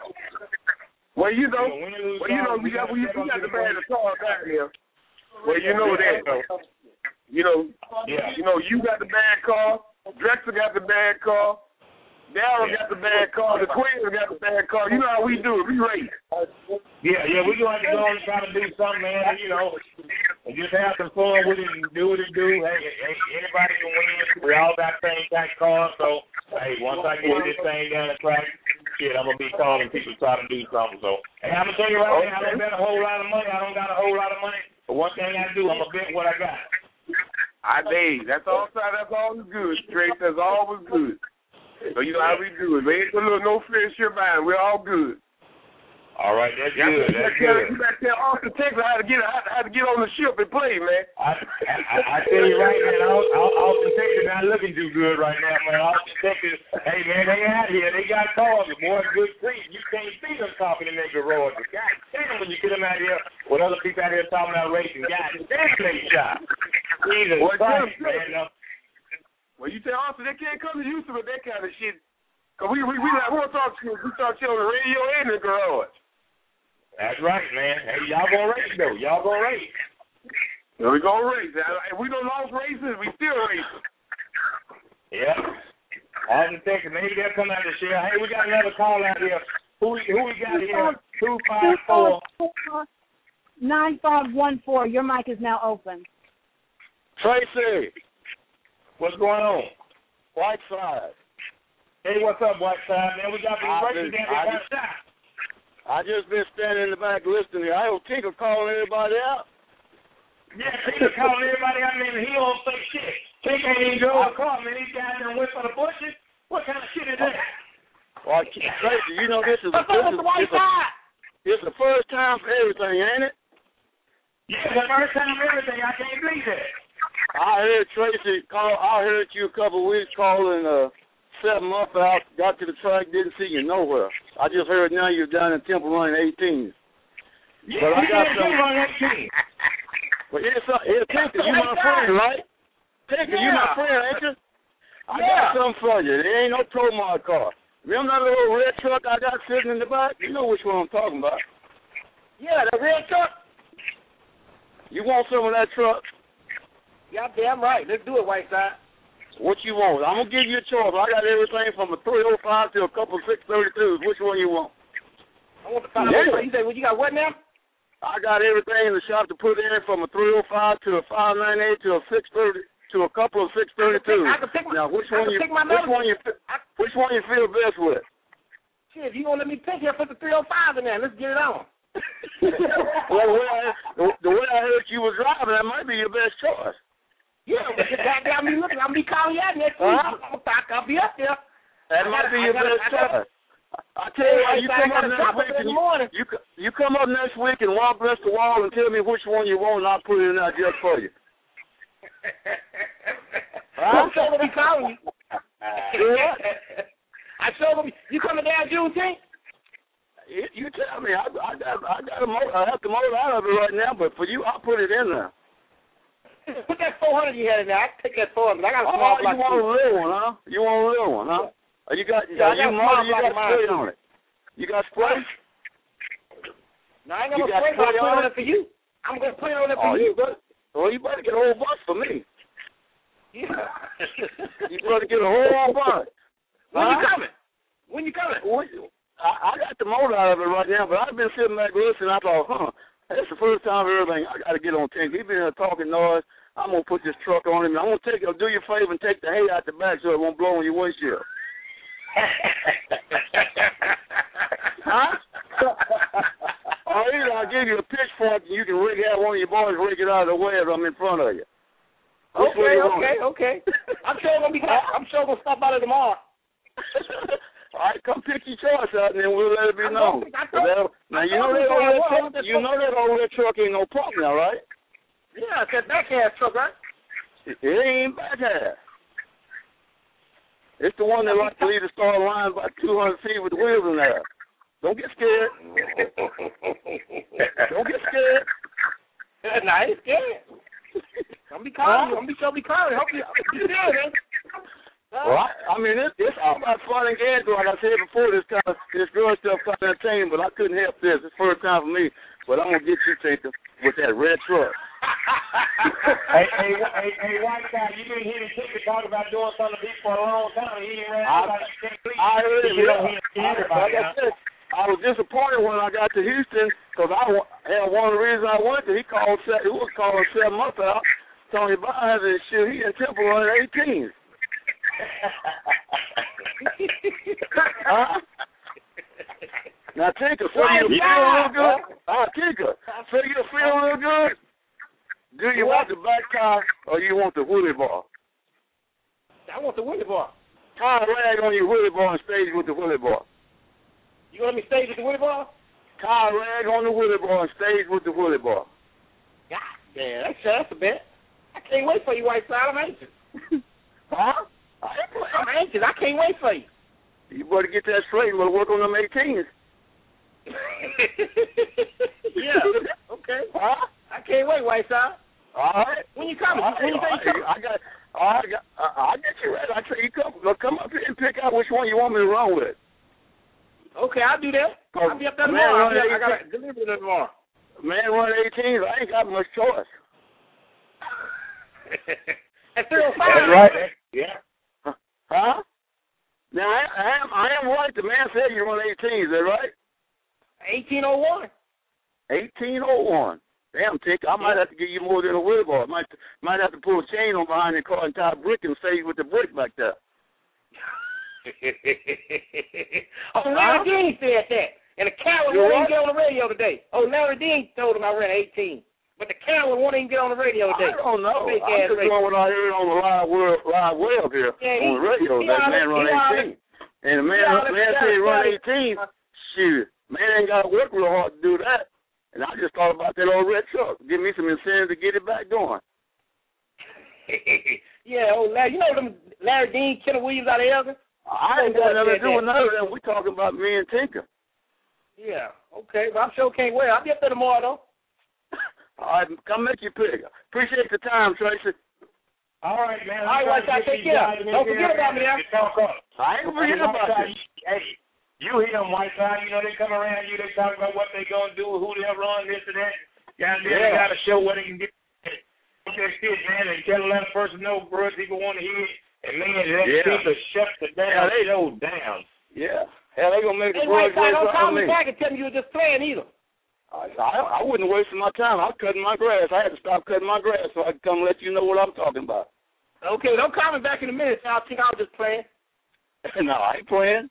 Well, you know, we got the bad car down here. Well, you know that, though. You know, you got the bad car. Drexler got the bad car. Darryl got the bad car. The Queens got the bad car. You know how we do it. We race. Yeah, we're going to go and try to do something, man. You know, and just have some fun with it and do what it do. Hey, anybody can win. We all got the same type cars, so hey, once I get this thing down the track, shit, I'm gonna be calling people try to do something. So, hey, I'm gonna tell you right now, I don't bet a whole lot of money. I don't got a whole lot of money, but one thing I do, I'm gonna bet what I got. That's all good. Trace, that's always good. So you know how we do it. There ain't no fish here buying. We're all good. All right, that's good. That's good. You got to tell Austin, Texas how to get on the ship and play, man. I tell you right now, Austin, Texas not looking too good right now, man. Austin, Texas, hey man, they out here. They got cars with more good trees. You can't see them talking in their garage. God damn, when you get them out here with other people out here talking about racing, God damn, they shot. Jesus Christ, man. Well, you tell Austin they can't come to Houston with that kind of shit. Cause we won't talk to you. We talk to you on the radio and the garage. That's right, man. Hey, y'all gonna race though. Y'all gonna race. We're going to race. If we don't lost races, we still racing. Yeah. I was thinking maybe they'll come out this year. Hey, we got another call out here. Who we got here? 254-9514. Your mic is now open. Tracy. What's going on? Whiteside. Hey, what's up, Whiteside? Man, we got these races that got shot. I just been standing in the back listening here. I hope Tinker calling everybody out. Yeah, Tinker calling everybody out, man. He don't say shit. Tinker ain't even drove a car, man. These guys done went for the bushes. What kind of shit is that? Well, Tracy, you know it's the first time for everything, ain't it? Yeah, the first time for everything. I can't believe that. I heard Tracy call. I heard you a couple of weeks calling. Set them up out, got to the track, didn't see you nowhere. I just heard now you're down in Temple running 18. Yeah, but I got some running 18. But here's Tinker, you my friend, right? Tinker, you my friend, ain't you? I got something for you. There ain't no Pro Mod car. Remember that little red truck I got sitting in the back? You know which one I'm talking about. Yeah, the red truck. You want some of that truck? Yeah, damn right. Let's do it, Whiteside. What you want? I'm going to give you a choice. I got everything from a 305 to a couple of 632s. Which one you want? I want the 598. You say, well, you got what now? I got everything in the shop to put in from a 305 to a 598 to a 630 to a couple of 632s. Now, which one you feel best with? Shit, if you going to let me pick here, put the 305 in there. Let's get it on. Well, the way I heard you was driving, that might be your best choice. Yeah, but got me looking. I'll be calling you out next week. I'll be up there. That might be your best choice. I tell you, you come up next week and you come up next week and walk against the wall and tell me which one you want, and I'll put it in there just for you. I'm sure they'll be calling you. I sure will be. You coming down Juneteenth? You tell me. I got a motor. I have to motor out of it right now, but for you, I'll put it in there. Put that 400 you had in there. I can take that 400. I got a small block. You want a real one, huh? You want a real one, huh? You got spray on it. You got spray? No, I ain't gonna spray. I'm gonna put it on it for you. I'm gonna put it on it for you. You better get a whole bunch for me. Yeah. You better get a whole bunch. When you coming? I got the motor out of it right now, but I've been sitting back listening. I thought, that's the first time for everything. I got to get on Tinker. He been here talking noise. I'm going to put this truck on him. I'm going to do you a favor and take the hay out the back so it won't blow on your windshield. Huh? Or either I'll give you a pitchfork and you can rig out one of your boys, rig it out of the way as I'm in front of you. Okay. I'm sure going to stop by there tomorrow. All right, come pick your choice out, and then we'll let it be known. Now, you know that old red truck ain't no pump now, right? Yeah, it's that back-half truck, right? It ain't back-half. It's the one that likes to leave the start line about 200 feet with the wheels in there. Don't get scared. Don't get scared. No, I ain't scared. I'm be calling you. I'm be calling. Hope you good, man. Well, I mean, it's all about fun and games. Like I said before, this girl stuff kind of entertaining, but I couldn't help this. It's the first time for me. But I'm going to get you, Tinker, with that red truck. Hey, White Guy, you been hearing Tinker talk about doing something to be for a long time. He ain't ran out. I heard it. Like I said, I was disappointed when I got to Houston because one of the reasons I went there, he was calling 7 months out. Tony Bynes and shit, he in Temple running 18s. Now, Tinker, so you feel real good? Tinker, so you feel real good? Do you want the back tire or you want the wheelie bar? I want the wheelie bar. Tie a rag on your wheelie bar and stage with the wheelie bar. You want me to stage with the wheelie bar? Tie a rag on the wheelie bar and stage with the wheelie bar. God damn, that's a bet. I can't wait for you, Whiteside. I'm anxious. Huh? I'm anxious. I can't wait for you. You better get that straight. You better work on them 18s. Yeah. Okay. Huh? I can't wait, Whiteside. All right. When you coming? When you coming? I'll get you ready. I tell you, come up here and pick out which one you want me to run with. Okay, I'll do that. I'll be up there tomorrow. I got to deliver it tomorrow. Man, run 18s. I ain't got much choice. At 305. That's right. Yeah. Huh? Now, I am right. The man said you run 18. Is that right? 1801. 1801. Damn, Tick, I might have to give you more than a wheelbarrow. Might have to pull a chain on behind the car and tie a brick and stay with the brick back there. Oh, Larry Dean said that. And the coward won't even get on the radio today. Oh, Larry Dean told him I ran 18. But the coward won't even get on the radio today. I don't know. I'm just going what I heard on the live web here on the radio. That man run 18. And the man said he run 18. Shoot, man ain't got to work real hard to do that. And I just thought about that old red truck. Give me some incentive to get it back going. Yeah, Larry, you know them Larry Dean, Kenny Williams out of Elgin? I ain't got nothing to do with none of that. We talking about me and Tinker. Yeah, okay. But I'm sure can't wait. I'll get there tomorrow, though. All right, come make your pick. Appreciate the time, Tracy. All right, man. All right, watch out. Take care. Don't forget about me now. I ain't forget about you. Hey, you hear them Whiteside, you know, they come around you, they talk about what they going to do, who they'll run, this and that. They got to show what they can get. Their shit, man, and tell another person no grudge people want to hear it. And, man, that people shut the damn show down. Yeah. Hell, they going to make the grudge race don't call me back and tell me you were just playing either. I wouldn't waste my time. I was cutting my grass. I had to stop cutting my grass so I could come let you know what I'm talking about. Okay, don't call me back in a minute. I think I was just playing. No, I ain't playing.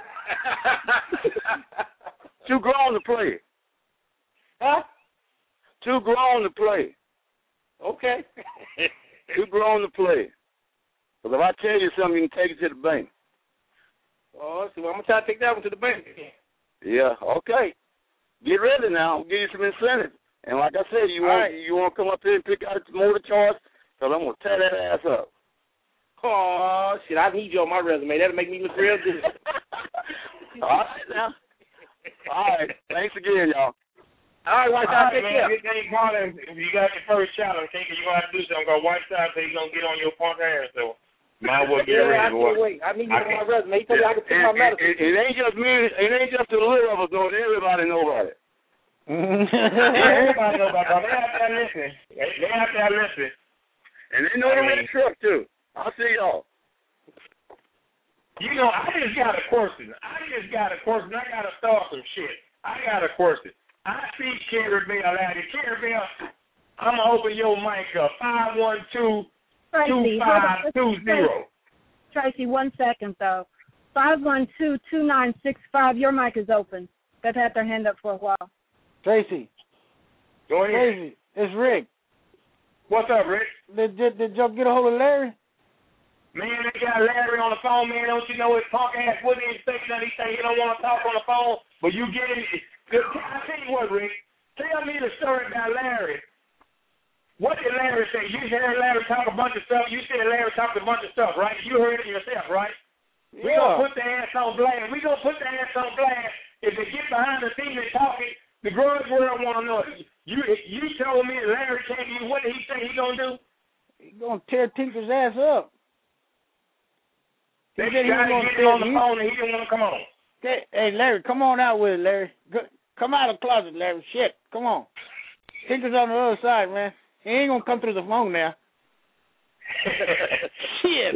Too grown to play. Huh? Too grown to play. Okay. Too grown to play. Because if I tell you something, you can take it to the bank. Oh, so I'm going to try to take that one to the bank again. Yeah, okay. Get ready now. I'll give you some incentive. And like I said, you want to come up here and pick out the motor charge? Because I'm going to tear that ass up. Oh, shit, I need you on my resume. That'll make me look real good. All right, now. All right. Thanks again, y'all. All right, Whiteside, take care. If you got your first shot, I think you're going to have to do something. Because Whiteside said he's going to get on your punk ass, so might as well get ready. I can't wait. I need you on my resume. He told me I can take my medicine. It ain't just me. It ain't just the little of us, though. Everybody know about it. Everybody know about it. They out there listening. They out there listening. And they know the red truck, too. I'll see y'all. You know, I just got a question. I got to start some shit. I got a question. I see Cherry Bell out here. Cherry Bell, I'm going to open your mic up. 512-2520. Tracy, 1 second, though. 512-2965. Your mic is open. They've had their hand up for a while. Tracy. Go ahead. Tracy, it's Rick. What's up, Rick? Did y'all get a hold of Larry? Man, they got Larry on the phone, man. Don't you know his punk ass wouldn't even say nothing. He say he don't want to talk on the phone, but you get him. I tell you what, Rick. Tell me the story about Larry. What did Larry say? You heard Larry talk a bunch of stuff. You said Larry talked a bunch of stuff, right? You heard it yourself, right? Yeah. We gonna put the ass on blast. If they get behind the scenes and talking, the grudge world want to know. You told me Larry can't do. What did he say he gonna do? He gonna tear Tinker's ass up. They said he was gonna get on the phone and he didn't want to come on. Hey, Larry, come on out with it, Larry. Come out of the closet, Larry. Shit, come on. Tinker's on the other side, man. He ain't gonna come through the phone now. Shit.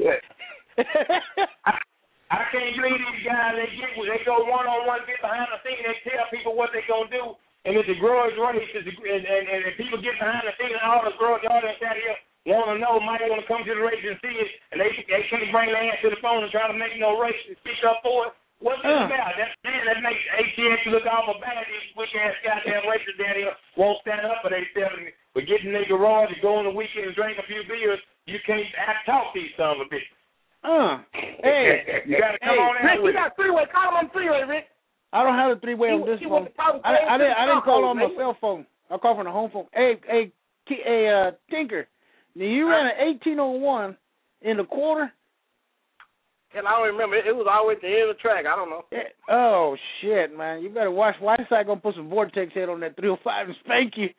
I can't believe these guys. They go one-on-one, get behind the scene, they tell people what they gonna do, and it's a grudge race. And if people get behind the scene, and all the grudge audience out here want to know, might want to come to the race and see it, and they can't bring their ass to the phone and try to make no race and speak up for it. What's this about? That makes ATX look awful bad. These weak-ass goddamn racers down here won't stand up for themselves. But get in their garage and go on the weekend and drink a few beers, you can't talk these sons of bitches. Hey. You got to come on out Rick, with you got three-way. Call him on three-way, Rick. I don't have a three-way on this phone. I didn't call on my cell phone. I called from the home phone. Hey, Tinker, you ran an 1801 in the quarter? Hell, I don't remember. It was always the end of the track. I don't know. Yeah. Oh, shit, man. You better watch. Whiteside going to put some Vortex head on that 305 and spank you.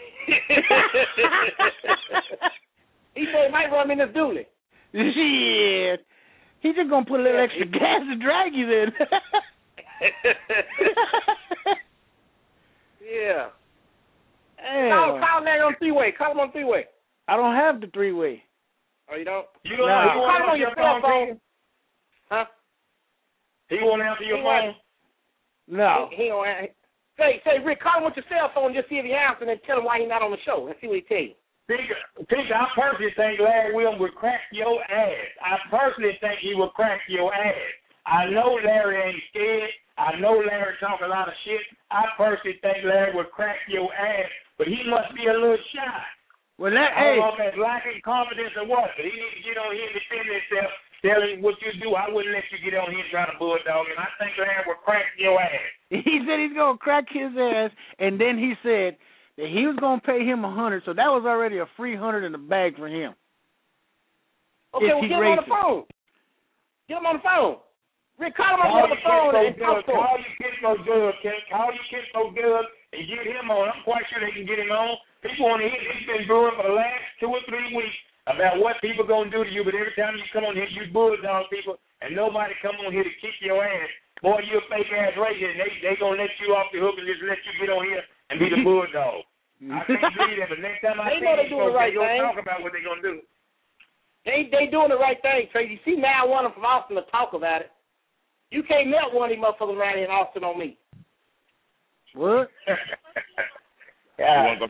He said he might run me in this dually. Shit. He's just going to put a little extra gas to drag you then. Yeah. Hey. Call Larry on three-way. Call him on three-way. I don't have the 3-way. Oh, you don't? You don't call him answer on your cell phone. Huh? He won't answer your phone? No. He don't answer. Say, Rick, call him with your cell phone, just see if he answers, and tell him why he's not on the show, and see what he tell you. Tinker, I personally think Larry Williams would crack your ass. I personally think he would crack your ass. I know Larry ain't scared. I know Larry talk a lot of shit. I personally think Larry would crack your ass, but he must be a little shy. Well, I don't know if that's lacking confidence or what, but he need to get on here and defend himself, tell him what you do. I wouldn't let you get on here and try to bulldog him. I think Larry would crack your ass. He said he's going to crack his ass, and then he said that he was going to pay him $100, so that was already a free $100 in the bag for him. Okay, well, get him on the phone. Get him on the phone. Rick, call him on the phone and talk to him. Call your Kisco Doug, call your Kisco Doug and get him on. I'm quite sure they can get him on. People want to hear he's been brewing for the last 2 or 3 weeks about what people going to do to you, but every time you come on here, you bulldog people, and nobody come on here to kick your ass. Boy, you a fake-ass racer, and they going to let you off the hook and just let you get on here and be the bulldog. I can't believe that, but next time I see these folks, they going to talk about what they going to do. They doing the right thing, Tracy. You see now I want them from Austin to talk about it. You can't melt one of these motherfuckers around here in Austin on me. What? Yeah, I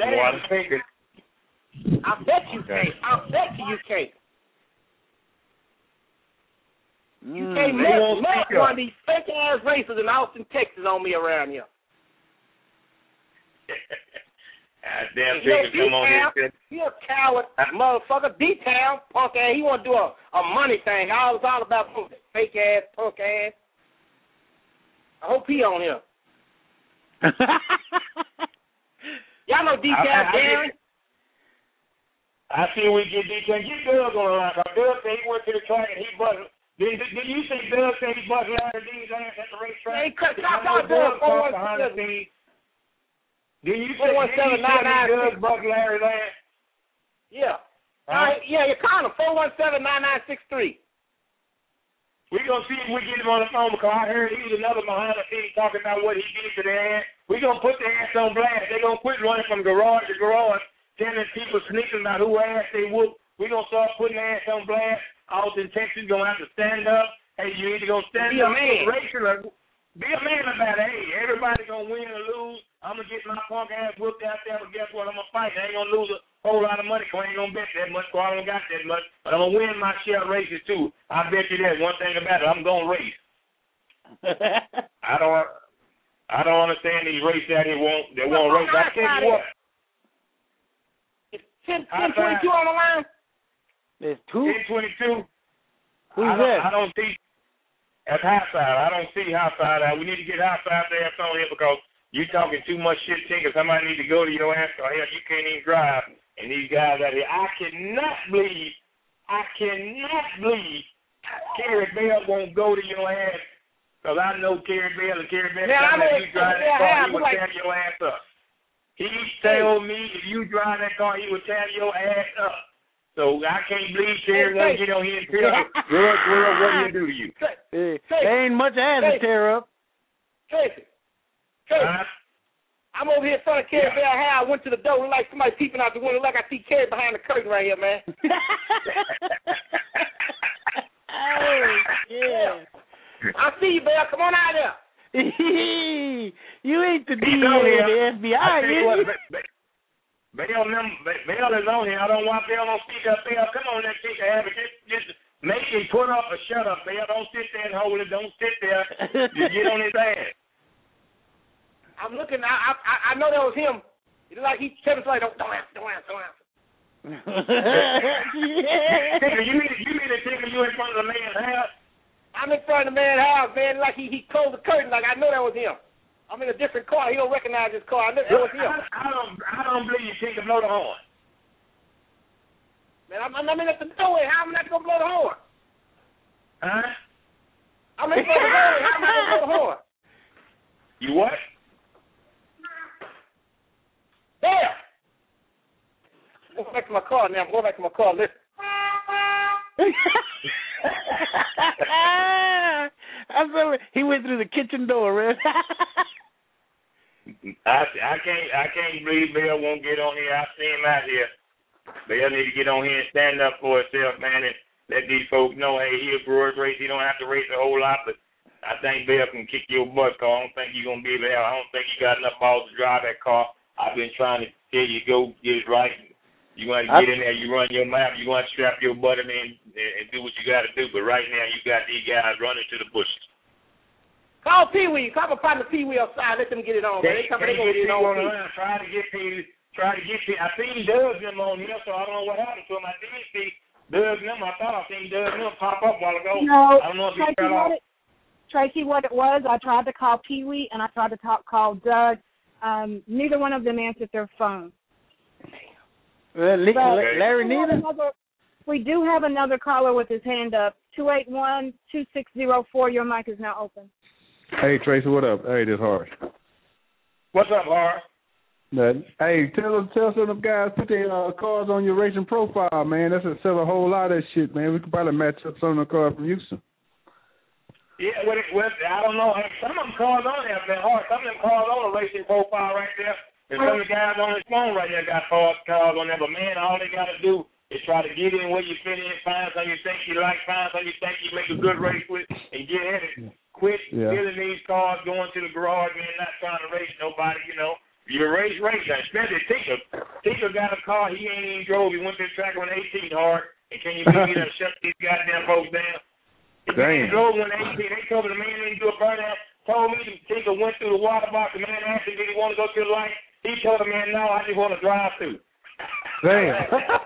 bet you can't. I bet you can't. You can't melt one of these fake-ass racers in Austin, Texas on me around here. Damn thing come on here. He a coward, motherfucker. D-Town, punk ass. He want to do a money thing. All about fake-ass, punk ass. I hope he on here. Y'all know D-Town, Darren? I see we get D-Town. Get Doug on the line. Doug said he went to the track and he buzzed. Did you say Doug said he buzzed Larry D's ass at the racetrack? Hey, stop Doug. 417. Did you say Doug buzzed Larry ass? Yeah. Yeah, you call him 417-9963. We're going to see if we get him on the phone because I heard he was another behind the scenes talking about what he did to their ass. We're going to put their ass on blast. They're going to quit running from garage to garage, telling people sneaking about who ass they whoop. We're going to start putting their ass on blast. Austin, Texas going to have to stand up. Hey, you either going to stand up. Be a man about it. Hey, everybody going to win or lose. I'm going to get my punk ass whooped out there, but guess what? I'm going to fight. I ain't going to lose a whole lot of money because I ain't going to bet that much because I don't got that much. But I'm going to win my share of races, too. I bet you that. One thing about it, I'm going to race. I don't understand these races out here that won't race. I tell you what. Is 1022 on the line? There's 2? 1022. Who's that? I don't see. That's high side. I don't see high side. We need to get high side there on here because you talking too much shit, Tinker. Somebody need to go to your ass or hell, you can't even drive. And these guys out here, I cannot believe Kerry Bell won't go to your ass because I know Kerry Bell and Kerry Bell. If you drive that car, he would tear your ass up. He told me if you drive that car, he would tear your ass up. So I can't believe Kerry won't get on here and tell girl, what do you do to you? There ain't much ass to tear up. Tracy. I'm over here in front of Kerry Bell House. I went to the door, looked like somebody peeping out the window, like I see Kerry behind the curtain right here, man. Oh, yeah. I see you, Bell. Come on out there. You ain't the DA of the FBI, Bell is on here. I don't want Bell on speak up. Bell, come on, that kick advocate. Just make him put up or shut up, Bell. Don't sit there and hold it. Don't sit there. Just get on his ass. I'm looking. I know that was him. It's like he kept us like, don't answer. Yeah. You mean to tell me you in front of the man's house? I'm in front of the man's house, man. Like he closed the curtain. Like I know that was him. I'm in a different car. He don't recognize this car. I know that was him. I don't believe you think to blow the horn. Man, I'm in at the doorway. How am I not going to blow the horn? Huh? I'm in front of the doorway. How am I going to blow the horn? You what? There. I'm going back to my car now. I'm going back to my car. Listen. He went through the kitchen door, man. I can't believe Bill won't get on here. I see him out here. Bell need to get on here and stand up for himself, man, and let these folks know, hey, he a grudge race. He don't have to race a whole lot, but I think Bell can kick your butt, car. I don't think you're going to be able to have. I don't think you got enough balls to drive that car. I've been trying to tell you, go get it right. You want to get in there, you run your mouth, you want to strap your butt in and do what you got to do. But right now, you got these guys running to the bushes. Call Pee-wee. Call my partner Pee-wee outside. Let them get it on. They going to get it on. Try to get Pee-wee. I seen Doug them on here, so I don't know what happened to him. I did see Doug them. I thought I seen Doug them pop up a while ago. No, I don't know if he fell off. Tracy, what it was, I tried to call Pee-wee and I tried to call Doug. Neither one of them answered their phone. Larry neither? We do have another caller with his hand up. 281-2604. Your mic is now open. Hey, Tracy, what up? Hey, this Harsh. What's up, Harsh? Nothing. Hey, tell some of them guys, put their cars on your racing profile, man. That's a sell a whole lot of that shit, man. We could probably match up some of the cars from Houston. Yeah, I don't know. Hey, some of them cars on there have been hard. Some of them cars on the racing profile right there. And some of the guys on his phone right there got cars on there. But, man, all they got to do is try to get in where you fit in, find something you think you like, find something you think you make a good race with, and get at it. Quit filling these cars, going to the garage, man, not trying to race nobody, you know. You race, especially Tinker. Tinker got a car he ain't even drove. He went to the track on 18 hard. And can you believe he done shut these goddamn folks down? He drove on 18. They told me the man didn't do a burnout. Told me Tinker went through the water box. The man asked him, did he want to go to the light? He told the man, no, I just want to drive through. Damn.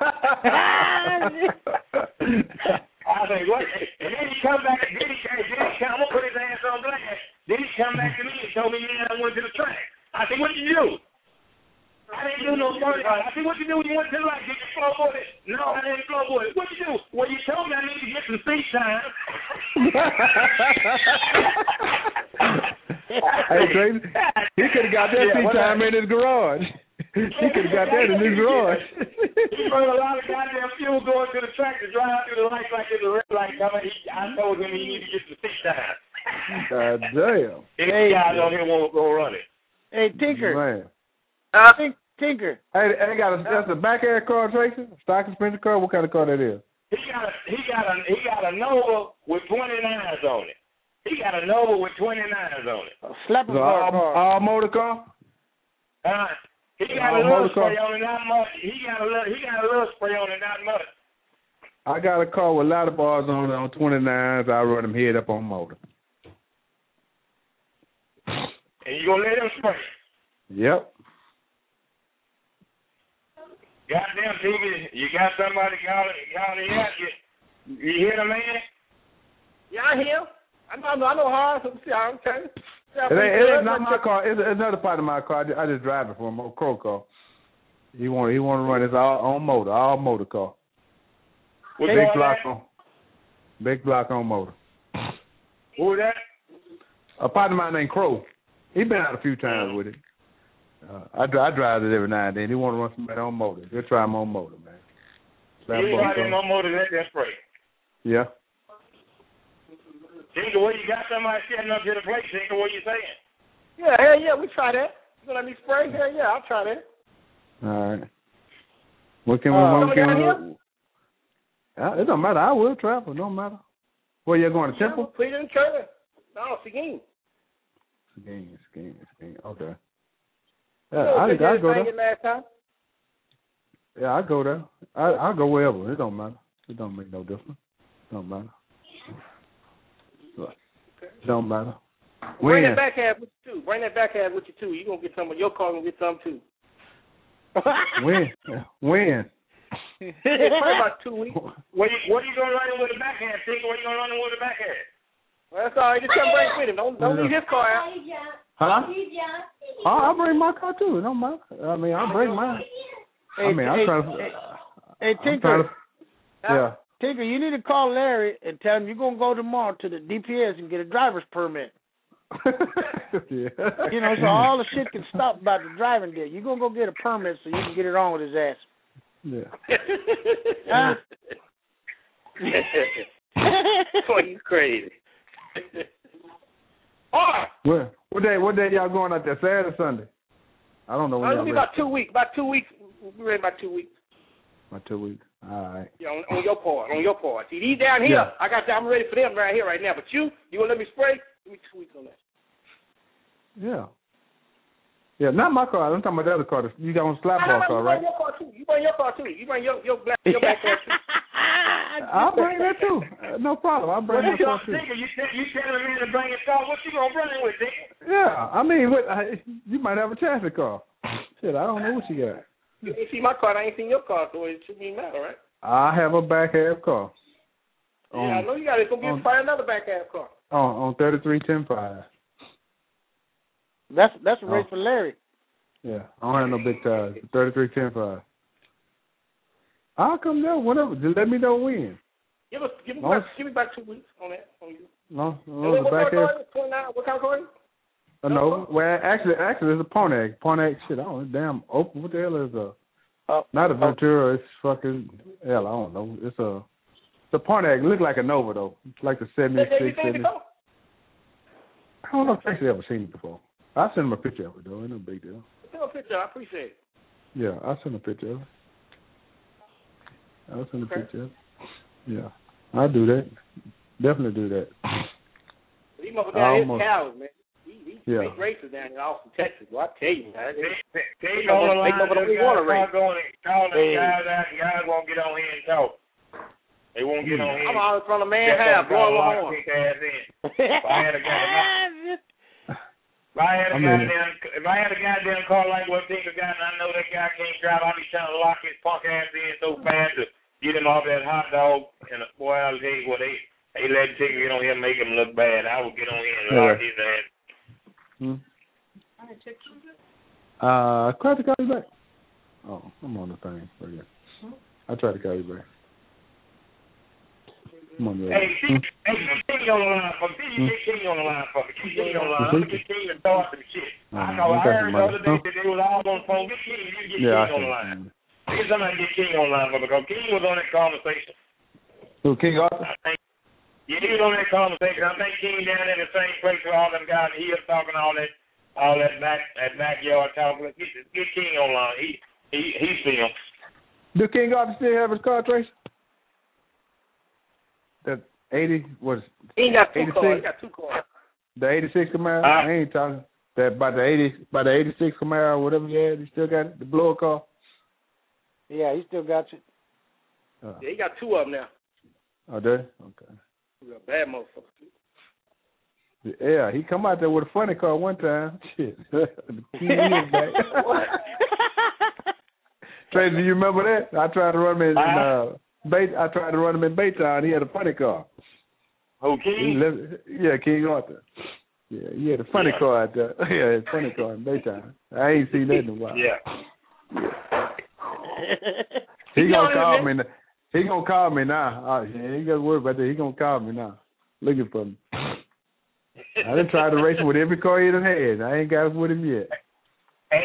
I think, what? And then he come back, I'm going to put his ass on blast. Then he come back to me and told me, man, I went to the track. I said, what did you do? I didn't do no burnout. I said, what you do when you went to the light? Did you flowboard it? No, I didn't flowboard it. What you do? Well, you told me I need to get some seat time. Hey, Tracy, he could have got that seat time in his garage. He could have got that in his garage. He brought a lot of goddamn fuel going to the track to drive through the lights like it's a red light coming. I told him he needed to get some seat time. God damn. Any guys on here won't go run it. Hey, Tinker. Man. Tinker. Hey, that's a back air car, Tracy? Stock suspension car? What kind of car that is? He got a Nova with 29s on it. He got a Nova with 29s on it. Slapper car. All motor car? He got a little spray on it, not much. He got a little spray on it, not much. I got a car with a lot of bars on it on 29s. I run them head up on motor. And you gonna let him spray? Yep. Goddamn TV, you got somebody calling you. You hear the man? Yeah, I hear. I know hard. I'm telling you. It ain't not my car. It's another part of my car. I just drive it for him. A Crow car. He want to run his all motor car. Big block on motor. Who was that? A partner of mine named Crow. He been out a few times with it. I drive it every now and then. He want to run somebody on motor. He'll try him on motor, man. Anybody on motor, that's spray. Yeah. Tinker, what you got somebody setting up to the place, Tinker, what you saying? Yeah, hell yeah, we try that. You gonna let me spray? Hell yeah, I'll try that. All right. What can we it don't matter. I will travel. It don't matter. Where you going, to Temple? Please in Trailer. No, Seguin. Seguin. Okay. Yeah, I go there. Last time. Yeah, I go there. I go wherever. It don't matter. It don't make no difference. It don't matter. It don't matter. Bring that back half with you too. You're gonna get some of your car and get some too. When? Probably about 2 weeks. What are you gonna run in with the backhand, Tinker? What are you gonna run in with the backhand? Well, that's all right. Just come bring it with him. Don't leave his car out. Huh? I'll bring my car too. It don't matter. I mean, I'll bring mine. Hey, Tinker. Yeah. Tinker, you need to call Larry and tell him you're going to go tomorrow to the DPS and get a driver's permit. Yeah. You know, so all the shit can stop about the driving there. You're going to go get a permit so you can get it on with his ass. Yeah. Boy, you crazy. What day y'all going out there? Saturday or Sunday? I don't know when It'll be about 2 weeks. We'll be ready about 2 weeks. My 2 weeks. All right. Yeah, on your part. See, these down here, Yeah. I'm ready for them right here, right now. But you gonna let me spray? Give me 2 weeks on that. Yeah. Yeah, not my car. I'm talking about the other car. You got on slap ball car, right? You bring your car too. You bring your black car too. I'll bring that too. No problem. I'll bring my car too. You telling me to bring your car? What you gonna bring with, nigga? Yeah, I mean, you might have a traffic car. Shit, I don't know what you got. You ain't see my car. I ain't seen your car, so it shouldn't even matter, right? I have a back half car. Yeah, I know you got it. It's gonna be probably another back half car. On 3310.5. That's a race for Larry. Yeah, I don't have no big tires. 3310.5. I'll come down whenever. Just let me know when. Give me back 2 weeks on that. On you. No, what back car is it? 29. What kind of car is it? No, well, actually, it's a Pontiac. Pontiac, shit, I don't know. Damn, open. What the hell is not a Ventura. It's fucking hell. I don't know. It's a Pontiac. It look like a Nova though. It's like the 76. I don't know if Tracy ever seen it before. I sent him a picture of it though. Ain't no big deal. Send a picture. I appreciate it. Yeah, I'll send a picture of it. I'll send a picture of it. Yeah, I'll do that. Definitely do that. These motherfuckers down here cows, man. These big racers down in Austin, Texas. Well, I tell you, man. They don't want to race. Calling guys won't get on here and talk. They won't get on here. I'm out in front of man half, blowing my horn. If I had a goddamn car like what Tinker got, and I know that guy can't drive, I'll be trying to lock his punk ass in so fast to get him off that hot dog. And boy, I'll tell you what, they let Tinker get on here and make him look bad. I will get on here and lock his ass. I tried to call you back. Oh, I'm on the thing. I tried to call you back. Hey, get King on the line for me. Get King on the line for me. Get King on the line. I'm going to get King to throw out some shit. I know. I heard the other day that they was all on the phone. Get King. You get King on the line. Get somebody to get King on the line for me because King was on that conversation. Who, King Arthur? Yeah, he was on that conversation. I think King down in the same place with all them guys here talking all that backyard talking. Get King on the line. He's still. Do King Arthur still have his car, Tracy? That 80 was. He got two cars. He got two cars. The 86 Camaro. I ain't talking that by the 86 Camaro, or whatever he had. He still got it, the blower car. Yeah, he still got it. Yeah, he got two of them now. Oh, did? Okay. He's a bad motherfucker. Yeah, he come out there with a funny car one time. Shit. Tracy, do you remember that? I tried to run him in I tried to run him in Baytown. He had a funny car. Who, King? Yeah, King Arthur. Yeah, he had a funny car out there. Yeah, a funny car in Baytown. I ain't seen that in a while. Yeah. He gonna call me. He gonna call me now. He ain't got to worry about that. He gonna call me now, looking for me. I done tried to race with every car he done had. I ain't got it with him yet. Hey,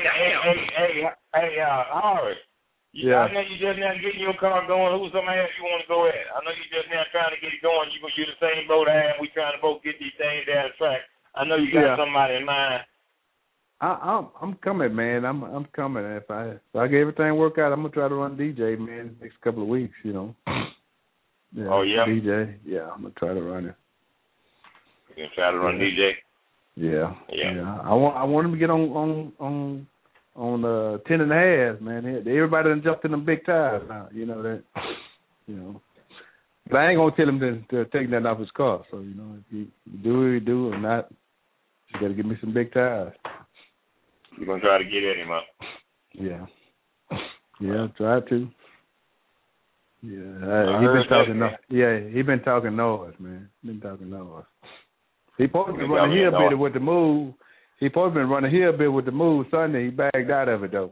Howard. Yeah. I know you just now getting your car going. Who's somebody else you want to go at? I know you just now trying to get it going. You're the same boat I am. We trying to both get these things down the track. I know you got somebody in mind. I'm coming, man. I'm coming. If I get everything work out, I'm gonna try to run DJ, man, next couple of weeks. You know. Yeah, oh yeah. DJ. Yeah, I'm gonna try to run it. You gonna try to run DJ? Yeah. I want him to get on 10.5, man. Everybody done jumped in them big tires now. You know that. You know. But I ain't gonna tell him to take that off his car. So you know, if you do it, you do, or not, you gotta give me some big tires. You're gonna try to get at him up. Yeah. Yeah, try to. Yeah, he been talking. He been talking noise, man. Been talking noise. He supposed to be running here a bit with the move. He supposed to be running here a bit with the move Sunday. He bagged out of it though.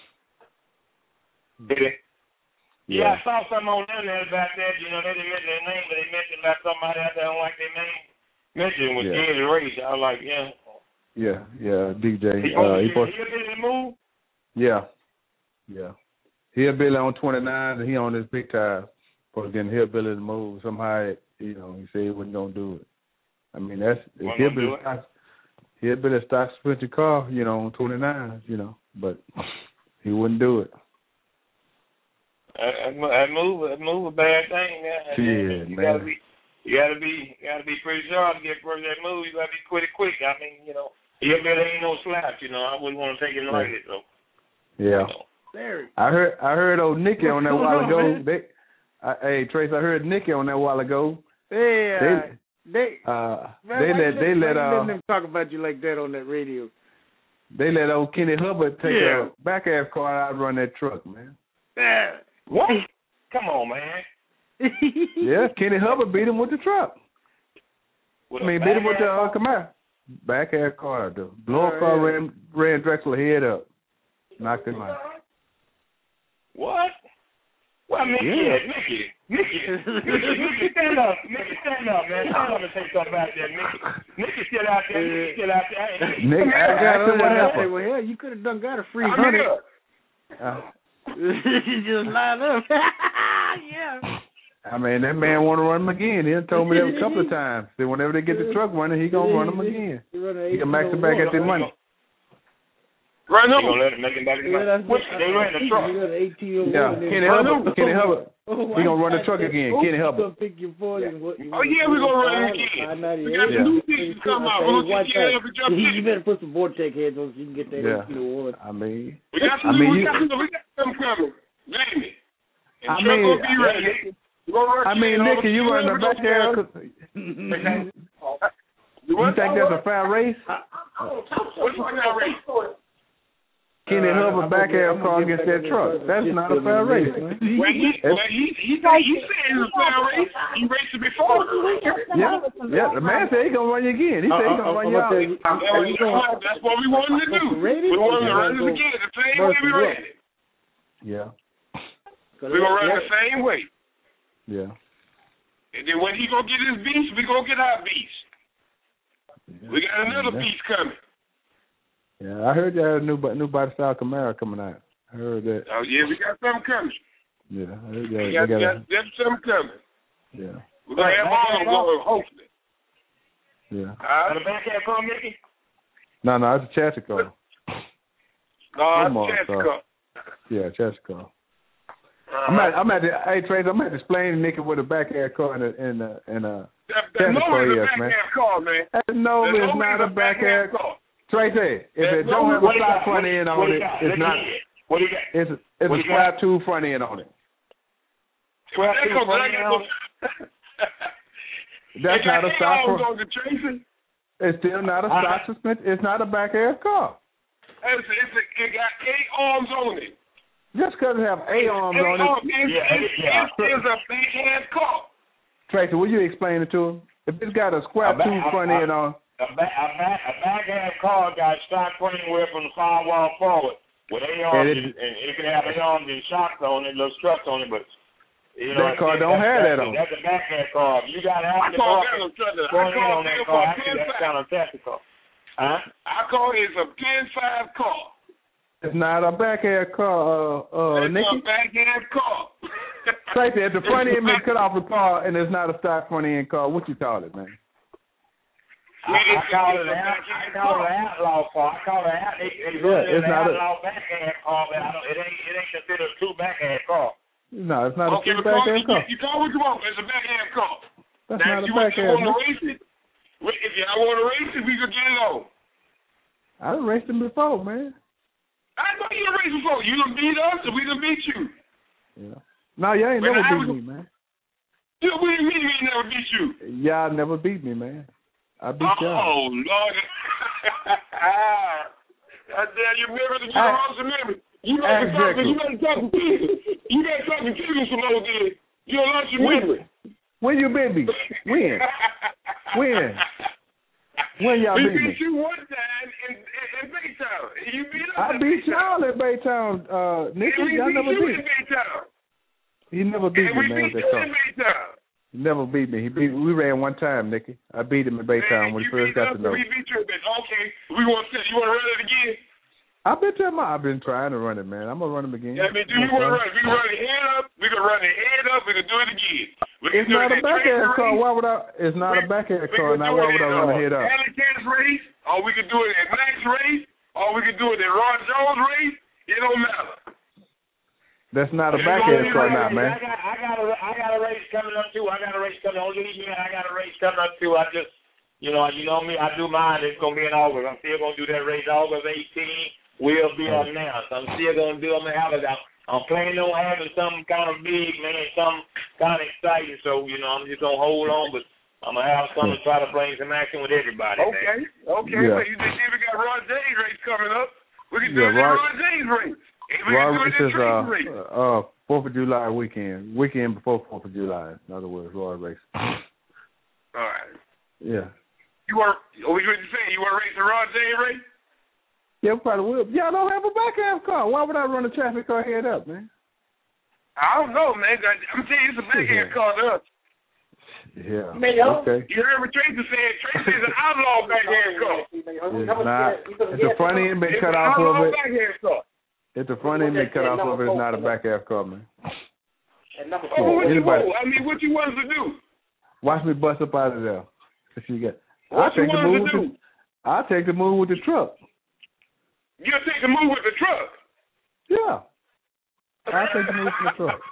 Did he? Yeah, I saw something on the internet about that. You know, they didn't mention their name, but they mentioned about somebody out there don't like their name. Mentioned was Kansas Race. I was like, yeah. Yeah, DJ. He supposed to be in the move? Yeah. Hillbilly on 29, and he on his big tire. Supposed to get Hillbilly to move. Somehow, you know, he said he wasn't going to do it. I mean, that's Hillbilly stock switch your car, you know, on 29, you know, but he wouldn't do it. That move a bad thing, man. Yeah, you man. You gotta be pretty sharp to get first that move. You gotta be quick. I mean, even if there ain't no slap, I wouldn't want to take it like it. So. Yeah. I heard old Nicky on that while ago. Hey Trace, I heard Nicky on that while ago. They let them talk about you like that on that radio. They let old Kenny Hubbard take a back ass car out and run that truck, man. What? Come on, man. Yeah, Kenny Hubbard beat him with the truck. Beat him with the Camaro. Back ass car, the blow-up car ran Drexler head up, knocked him out. What? Well, Mickey, stand up. Mickey, stand up, man. Stand up and say something out there, Mickey. Mickey's still out there. Nick, well, hell, you could have got a free $100. You just lined up. Yeah. I mean, that man want to run him again. He told me that a couple of times. That whenever they get the truck running, he gonna run him again. He can max it back at their money. Right now. They gonna let him make it back in the money. They ran the truck. Yeah, Kenny Hubbard. He gonna run the truck again. Kenny Hubbard. Oh yeah, we gonna run it again. We got the new things to come out. We're gonna get Kenny up and jump in. You better put some Vortex heads on so you can get that 1801. I mean, we got some coming. Name it. And truck gonna be ready. Nicky, you running the back there. You think that's a fair race? What's a fair race? Kenny Hubbard back air car against that truck. That's not a fair race, man. He said it's a fair race. He raced it before. Yeah. The man said he gonna run you again. He said he gonna run you out. That's what we wanted to do. We wanted to run it again the same way we ran it. Yeah. We're gonna run the same way. Yeah. And then when he gonna get his beast, we gonna get our beast. Yeah. We got another beast coming. Yeah, I heard you had a new body style Camaro coming out. I heard that. Oh yeah, we got something coming. Yeah, I heard we got something coming. Yeah. We're gonna have all of them going, hopefully. Yeah. The back end car, Mickey? No, it's a chassis car. No, it's a chassis car. Yeah, chassis car. Hey Trace, I'm at to explain to Nicky what a back air car and a chassis car is, man. No, it's not a back air car. Tracy, if it don't have a flat front end on it, it's not. What do you got? It's a square tube front end on it. Square tube front end on it. That's not a stock. It's still not a stock suspension. It's not a back air car. It got 8 arms on it. Just because it have 8 arms on it. It's a big ass car. Tracy, will you explain it to him? If it's got a square tube front end on. A back-end car got stock frame from the firewall forward with 8 arms and it can have 8 arms and shocks on it, little struts on it, but that car don't have that on. That's a back-end car. You got to have the car going in on that car. Actually, that's kind of tactical. Huh? I call it a 10-5 car. It's not a back-end car, Nicky. It's a back-end car. Tracy, if the front end been cut off the car and it's not a stock front end car, what you call it, man? I call it an outlaw car. I call it an outlaw backhand car, but it ain't considered a 2 backhand car. No, it's not a 2 backhand car. You call what you want, but it's a backhand car. That's now, not a backhand car. If y'all want to race it, we can get it on. I done raced him before, man. I know you done raced before. You done beat us, and we done beat you. Yeah. No, y'all ain't never beat me, man. Yeah, what do you mean we ain't never beat you? Y'all never beat me, man. I beat y'all. Oh, Lord. I tell you, remember the memory. You better talk to kids. You better talk to kids some more day. You'll lost your memory. When you beat me? When? When y'all beat me? We beat you one time in Baytown. You beat us. I beat y'all in Baytown, Nicky. Y'all never beat me. He never beat me, man. We beat you in Baytown. He never beat me. We ran one time, Nicky. I beat him in Baytown when he first got to know. We beat you a bit. Okay. You want to run it again? I've been trying to run it, man. I'm gonna run him again. Yeah, I mean, you want to run it? We can run the head up. We can run the head up. We can do it again. It's not a backhand car. Why would I? It's not a backhand car. Now why would I run the head up? Alligators race, or we can do it at Max race, or we can do it at Ron Jones race. It don't matter. That's not a backhand car now, man. I got a race coming up too. I got a race coming. Don't leave me. I got a race coming up too. I just, you know me. I do mine. It's gonna be in August. I'm still gonna do that race. August 18 will be announced. I'm still gonna do. I'm planning on having something kind of big, man, something kind of exciting. So I'm just gonna hold on, but I'm gonna have something to try to bring some action with everybody. Okay. Man. Yeah. Well, you just we got Ron James race coming up. We can do the Ron James race. This is 4th of July weekend before 4th of July. In other words, Royal race. All right. Yeah. What you saying? You want to race the Ron James race? Yeah, we probably will. Y'all don't have a back half car. Why would I run a traffic car head up, man? I don't know, man. I'm telling you, it's a back half car to us. Yeah. Okay. You heard what Tracy said. Tracy is an outlaw back half car. It's the front end been cut off of it. If the front end been cut off of it, it's not a back half car, man. What you want? I mean, what you want us to do? Watch me bust up out of there. What you want us to do? I'll take the move with the truck. You'll take the move with the truck? Yeah. I'll take the move with the truck.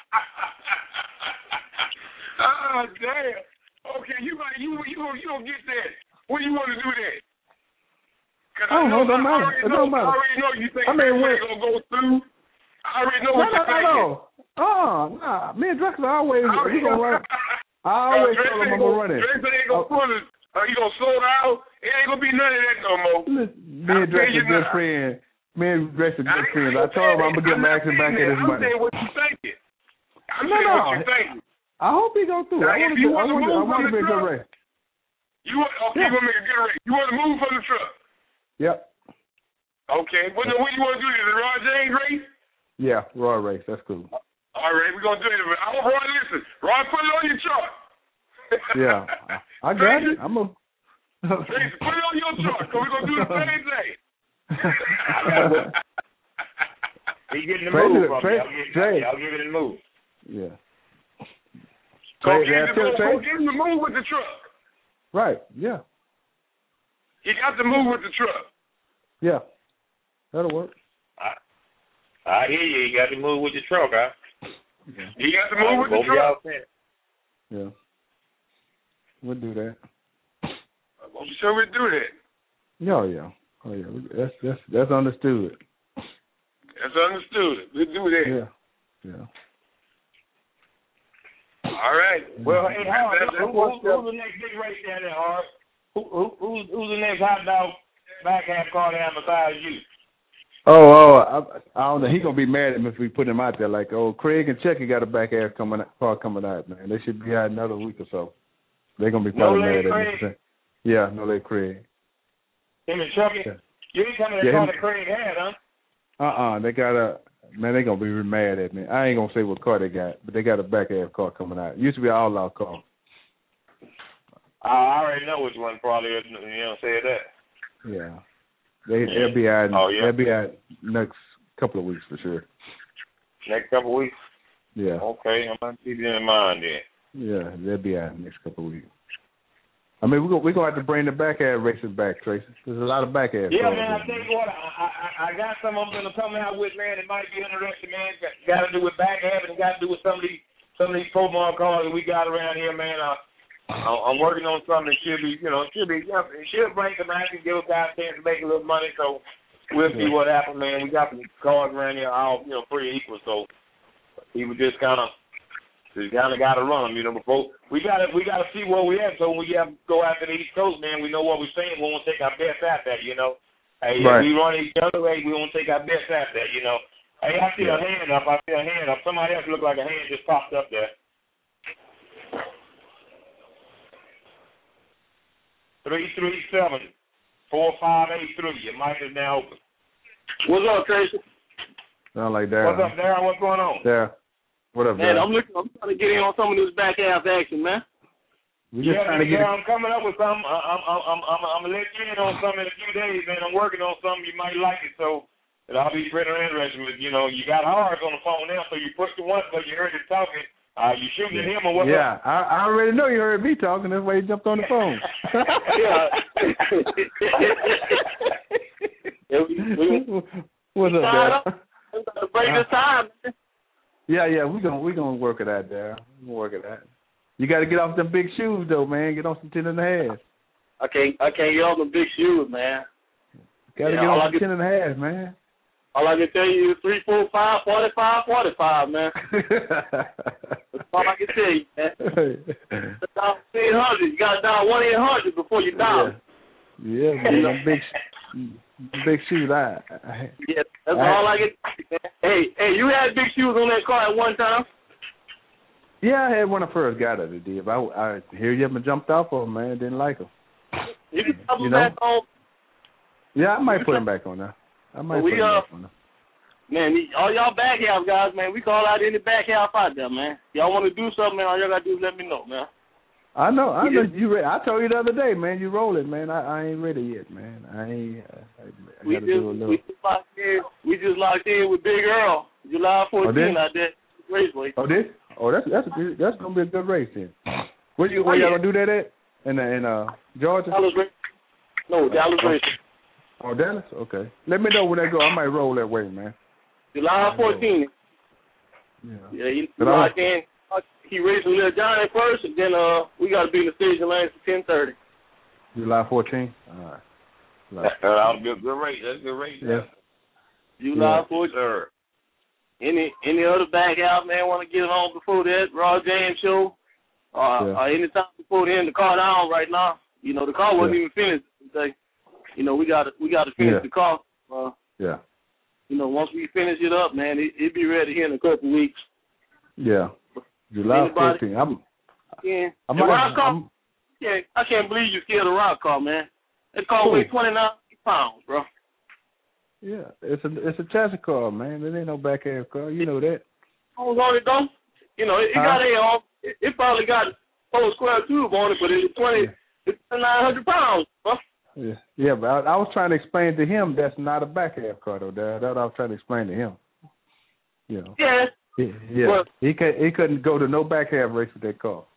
Oh, damn. Okay, you gonna get that. When you want to do that? I don't know. Don't matter. It don't matter. I already know you think we're going to go through. I already know what you're thinking. Nah. Me and Drexler always, we going to run. I always tell him I'm going to run it. Drexler ain't going to pull it. You going to slow down? It ain't going to be none of that no more. Me and Drexler good friends. Me and Drexler good friends. I told him I'm going to get my action back at his money. I'm saying what you thinking. I'm saying what you thinking. I hope he go through. I want to be a good race. You want to make a good race. You want to move from the truck? Yep. Okay. What do you want to do? Is it Ron James race? Yeah, Roy race. That's cool. All right, we're going to do it. I hope Ron listen. Ron, put it on your truck. Yeah. I got it. I'm a... Tracy, put it on your truck because we're going to do the same thing. He's getting the move from me. I'll give it a move. Yeah. Go give him the move with the truck. Right, yeah. You got to move with the truck. Yeah, that'll work. I hear you. You got to move with the truck, huh? Yeah. You got to move with the truck. Yeah. We'll do that. I'm sure we'll do that. Oh, yeah. That's understood. That's understood. We'll do that. Yeah. All right. Well, hey, Howard, who's the next big race down there, Howard? Who's the next hot dog back half car down besides you? I don't know. He's going to be mad at me if we put him out there. Like, Craig and Checky got a back half car coming out, man. They should be out another week or so. They're going to be probably mad at me. Yeah, No Leg Craig. Him and Chucky? Yeah. You ain't coming to car that Craig had, huh? They got man, they're going to be real mad at me. I ain't going to say what car they got, but they got a back half car coming out. It used to be an outlaw car. I already know which one probably, say that. Yeah. They'll be out. They'll be out next couple of weeks for sure. Next couple of weeks? Yeah. Okay, I'm going to keep it in mind then. Yeah, they'll be out next couple of weeks. I mean, we're going to have to bring the back half races back, Tracy. There's a lot of back half. Yeah, man, I tell you what, I got some of them to come out with, man. It might be interesting, man. Got to do with back half and got to do with some of these Pro Mod cars that we got around here, man. I'm working on something that should bring some action, give us guys a chance to make a little money. So we'll see what happens, man. We got some cars around here, all pretty equal. So he was just kind of got to run them, before we got to see where we at. So when we have to go after the East Coast, man, we know what we're saying. We won't take our best at that, Hey, right. If we run each other way, we won't take our best at that, Hey, I see a hand up. Somebody else looked like a hand just popped up there. 337-4583. Your mic is now open. What's up, Tracy? Sound like Darren. What's up, Darren? What's going on? Yeah. What up, man? Darren? I'm trying to get in on some of this back half action, man. I'm coming up with something. I'm gonna let you in on something in a few days, man. I'm working on something. You might like it, so I'll be pretty interested. But you got Horace on the phone now, so you pushed the one, but you heard him talking. You shooting at him or what? Yeah, I already know you heard me talking. That's why you jumped on the phone. What's up, Dad? Break this time. Yeah, we gonna work it out there. We gonna work it out. You got to get off them big shoes though, man. Get on some 10.5. I can't get off them big shoes, man. Got to get on some 10.5, man. All I can tell you is 3, 4, 5, 45, 45, man. That's all I can tell you, man. Down 800. You got to dial 1-800 before you dial. Yeah, man. Them big shoes. Yeah, that's all I can tell you, man. Hey, you had big shoes on that car at one time? Yeah, I had when I first got it, Dave. I hear you haven't jumped off of them, man. Didn't like them. You can put them back on. Yeah, I might put them back on now. I might put them back on now. Man, all y'all back half guys, man, we call out any back half out there, man. Y'all want to do something, man, all y'all got to do is let me know, man. I know. You ready. I told you the other day, man, you rolling, man. I ain't ready yet, man. I got to do a little. We just locked in with Big Earl, July 14th out there, Raceway. Oh, this? Oh, that's gonna be a good race then. Where y'all gonna do that at? In Georgia? Dallas Racing. No, Dallas Racing. Oh, Dallas? Okay. Let me know when they go. I might roll that way, man. July 14th. Yeah, he locked in. He raced with Lil Johnny first, and then we got to be in the station lanes for 10:30. July 14th? All right. That'll be a good race. That's a good race. Yeah. July 14th. Any other back out, man, want to get it on before that, Raw James show, or any time before then, the car down right now. You know, the car wasn't even finished today. You know, we got to finish the car. You know, once we finish it up, man, it'll be ready here in a couple weeks. Yeah. July 14th. I can't believe you scared of rock car, man. That car weighs 29 pounds, bro. Yeah, it's a chassis car, man. It ain't no back half car. You know that. On it though. You know, it got it probably got 4 square tube on it, but it's 2,900 pounds, bro. Yeah, but I was trying to explain to him that's not a back half car though. That's what I was trying to explain to him. You know. Yeah. Yeah. He couldn't go to no back half race with that car.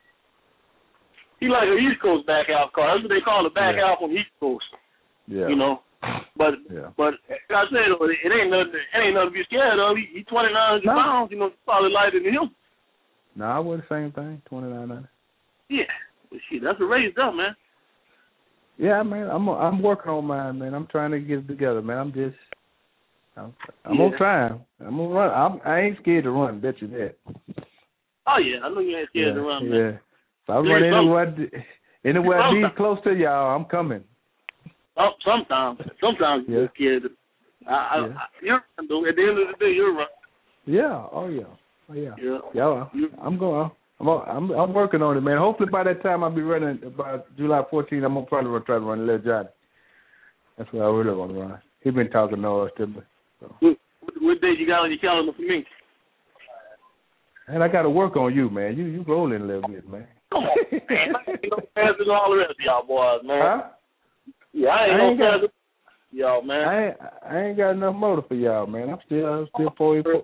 He like an East Coast back half car. That's what they call a back half on the East Coast. Yeah. You know. But like I said, it ain't nothing to be scared of. He 2,900 pounds. You know, probably lighter than him. No, I would the same thing. 2,900. Yeah, but shit, that's a race, though, man. Yeah, man. I'm working on mine, man. I'm trying to get it together, man. I'm gonna try. I'm gonna run. I ain't scared to run. Bet you that. Oh yeah, I know you ain't scared to run, man. Yeah. If I run anywhere deep close to y'all, I'm coming. Oh, sometimes you're scared. You're at the end of the day, you're right. Yeah. Oh yeah. I'm working on it, man. Hopefully by that time I'll be running. By July 14th, I'm gonna probably try to run Lil Johnny. That's what I really want to run. He been talking noise to me. So. What day you got on your calendar for me? And I got to work on you, man. You rolling a little bit, man. Come on, man. I ain't no faster than all the rest of y'all boys, man. Huh? Yeah, I ain't no faster than y'all, man. I ain't got enough motor for y'all, man. I'm still 44.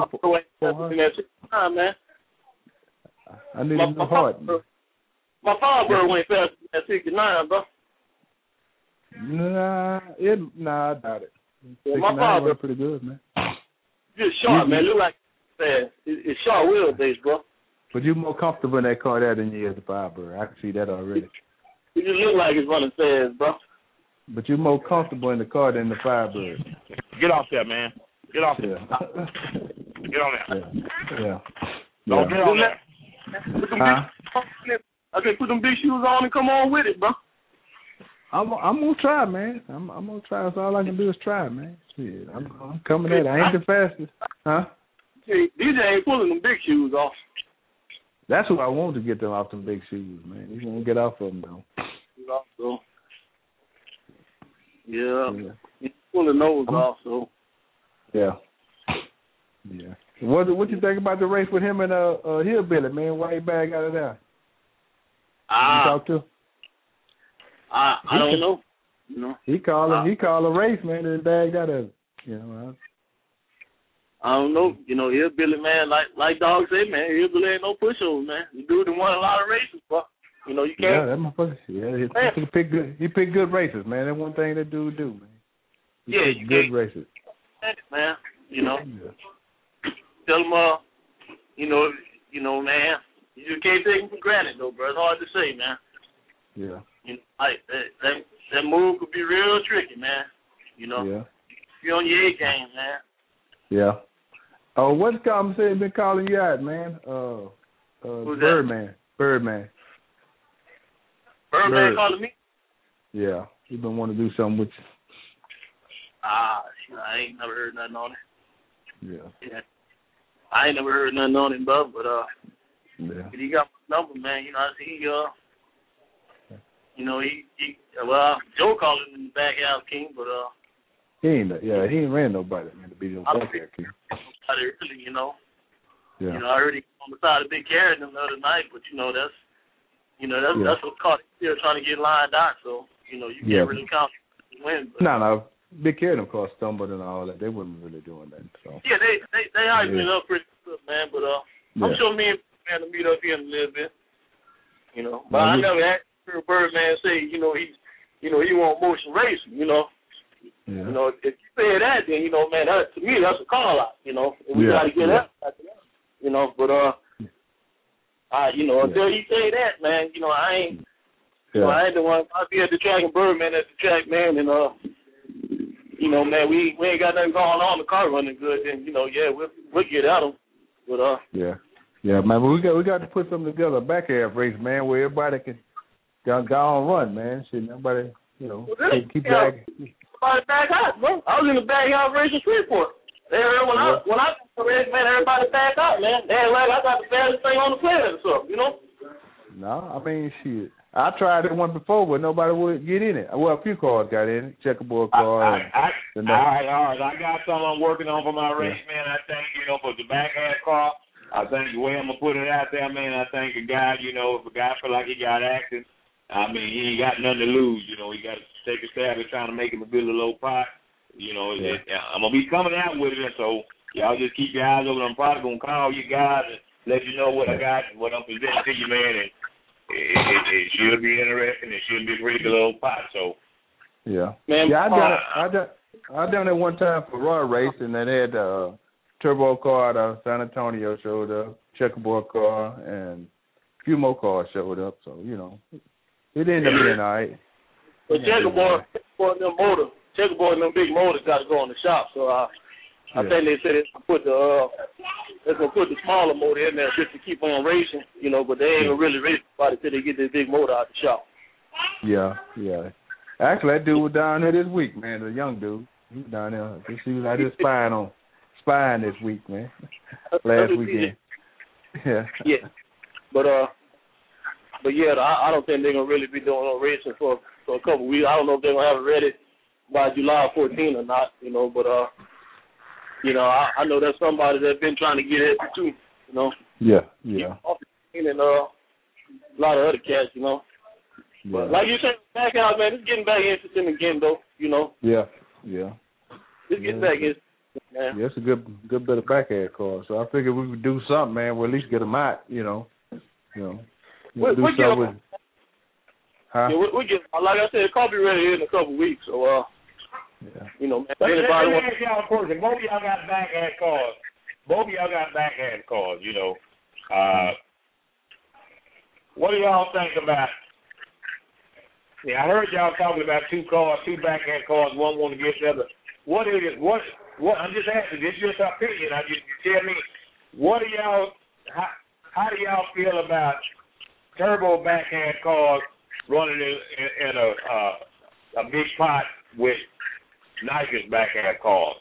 Man. I need a new heart. My Firebird went faster than 69, bro. Nah, I doubt it. My Firebird went pretty good, man. Just short, man. Look like it's short wheelbase, bro. But you're more comfortable in that car there than you is the Firebird. I can see that already. It just look like it's running fast, bro. But you're more comfortable in the car than the Firebird. Get off there, man. Get off there. Get on there. Yeah. Don't get on there. I said, put them big shoes on and come on with it, bro. I'm gonna try, man. I'm gonna try. That's all I can do is try, man. Shit, I'm coming at it. I ain't the fastest, huh? Hey, DJ ain't pulling them big shoes off. That's what I want to get them off them big shoes, man. He's gonna get off of them though. Yeah. He's pulling those off, so. Yeah. What you think about the race with him and Hillbilly, man? Why he bagged out of there? You talk to? I don't know. No. He called a race, man, and bagged out of it. You know. I don't know. You know, Hillbilly, man, like Dog said, man, Hillbilly ain't no pushover, man. The dude that won a lot of races, bro. You know, you can't. Yeah, that motherfucker. Yeah, he picked good races, man. That's one thing that dude do, man. He picked good races. Man, you know. tell them, you know, man, you just can't take them for granted, though, bro. It's hard to say, man. Yeah. You know, like that move could be real tricky, man. You know. Yeah. Be on your A game, man. Yeah. Oh, what's conversation been calling you out, man? Birdman. Birdman calling me? Yeah. He been wanting to do something with you. I ain't never heard nothing on it. Yeah. I ain't never heard nothing on him, bro, but yeah. He got my number, man. You know, I see you know, he Joe called him in the back half king, but he ain't ran nobody, man, to be no back half king. Really, you know. Yeah. You know, I heard he on the side of Big Carrot the other night, but that's what caught him still trying to get lined out, so, you know, you can't really count the win. But. No. Big Carrot, of course, stumbled and all that. They wasn't really doing that. So. Yeah, they hyped it up pretty good, man, but I'm sure me and man to meet up here in a little bit. You know. But I never had Birdman say, you know, he want motion racing, you know. Yeah. You know, if you say that, then, you know, man, to me, that's a call out, you know. And we got to get that, you know. But, you know, until he say that, man, you know, I ain't, you know, I ain't the one. I'll be at the track and Birdman at the track, man, and, you know, man, we ain't got nothing going on. The car running good, then, you know, we'll get at them. But, yeah, man, but we got to put something together, a back half race, man, where everybody can go on run, man. Shit, nobody, you know, keep dragging. Everybody back out, bro. I was in the back half race in Shreveport. When I race, man, everybody back out, man. They like I got the fastest thing on the planet or something, you know? No, I mean, shit. I tried it one before, but nobody would get in it. Well, a few cars got in it, checkerboard car. All right. I got something I'm working on for my race, man. I think, you know, for the back half car, I think the way I'm going to put it out there, man, I think a guy, you know, if a guy feel like he got active, I mean, he ain't got nothing to lose, you know. He got to take a stab at trying to make him a good little pot. You know, I'm going to be coming out with it, so y'all just keep your eyes open. I'm probably going to call you guys and let you know what I got and what I'm presenting to you, man, and it should be interesting. It should be a pretty good little pot, so. Yeah. Man, I done it one time for Roy Race, and they had turbo car out of San Antonio showed up, checkerboard car, and a few more cars showed up, so, you know. It ended up being all right. But checkerboard and them big motors got to go in the shop. So I think they said they're gonna put the smaller motor in there just to keep on racing, you know. But they ain't gonna really race about it till they get this big motor out the shop. Yeah. Actually, that dude was down there this week, man. The young dude, he was down there. He was out there spying this week, man. Last weekend. Yeah. But yeah, I don't think they're gonna really be doing no racing for a couple of weeks. I don't know if they're gonna have it ready by July 14 or not, you know. But you know, I know there's somebody that's been trying to get it too, you know. Yeah. And a lot of other cats, you know. Yeah. But like you said, back out, man. It's getting back interesting again, though, you know. Yeah. It's getting back interesting, man. Yeah, it's a good bit of backhand cars. So I figured we would do something, man. We'll at least get them out, you know. We'll get them. Huh? Yeah, we get, like I said, the car be ready in a couple of weeks. So, you know, man. Let me ask y'all a question. Both of y'all got backhand cars. You know. What do y'all think about? Yeah, I heard y'all talking about two backhand cars. One want to get the other. What is it? What? I'm just asking. This is just an opinion. You tell me. What do y'all? How do y'all feel about turbo backhand cars running in a big pot with nitrous backhand cars?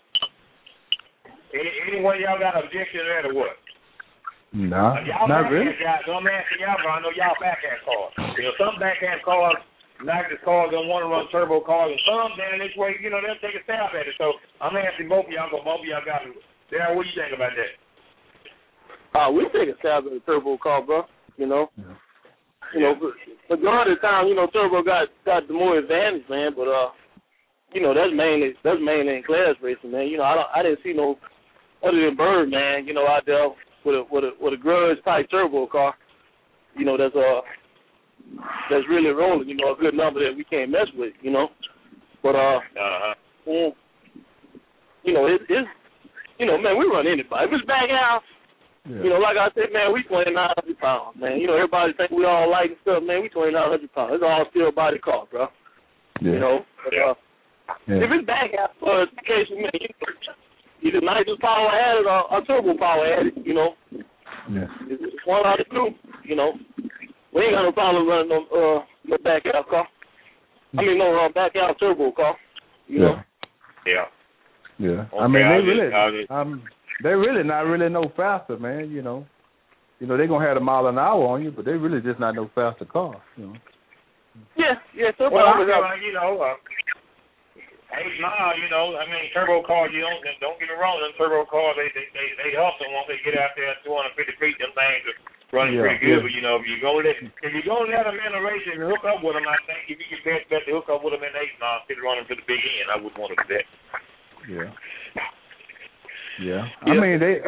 Any one of y'all got an objection to that or what? No, y'all not really. Guys, so I'm asking y'all, but I know y'all backhand cars. You know, some backhand cars, nitrous cars, don't want to run turbo cars, and some down this way, you know, they'll take a stab at it. So I'm asking both of y'all, but both of y'all got it. Darryl, what do you think about that? We take a stab at the turbo car, bro. You know. You know, majority of the time, you know, turbo got the more advantage, man. But you know, that's mainly in class racing, man. You know, I didn't see no other than Bird, man. You know, out there with a grudge type turbo car. You know, that's really rolling. You know, a good number that we can't mess with. You know, but you know, you know, man, we run anybody. If it's back half, you know, like I said, man, we 2,900 pounds, man. You know, everybody think we all light and stuff, man. We 2,900 pounds. It's all still body cost, bro. Yeah. You know, if it's back half for occasion, man, either nicest power added or turbo power added, you know. Yeah. It's one out of two, you know. We ain't got no problem running no back half car. I mean, no back half turbo car. You know. Yeah. Yeah. Okay, I mean, they really not really no faster, man. You know, they're gonna have a mile an hour on you, but they really just not no faster car. You know. Yeah. Turbo. Well, I feel like, you know, 8 mile. You know, I mean, turbo cars. You don't get me wrong. Them turbo cars, they hustle once they get out there at 250 feet. Them things are running pretty good. But you know, if you're gonna let them in a race and hook up with them, I think if you can bet to hook up with them in 8 mile, instead of running to the big end, I would want to do that. Yeah. Yeah. I mean, they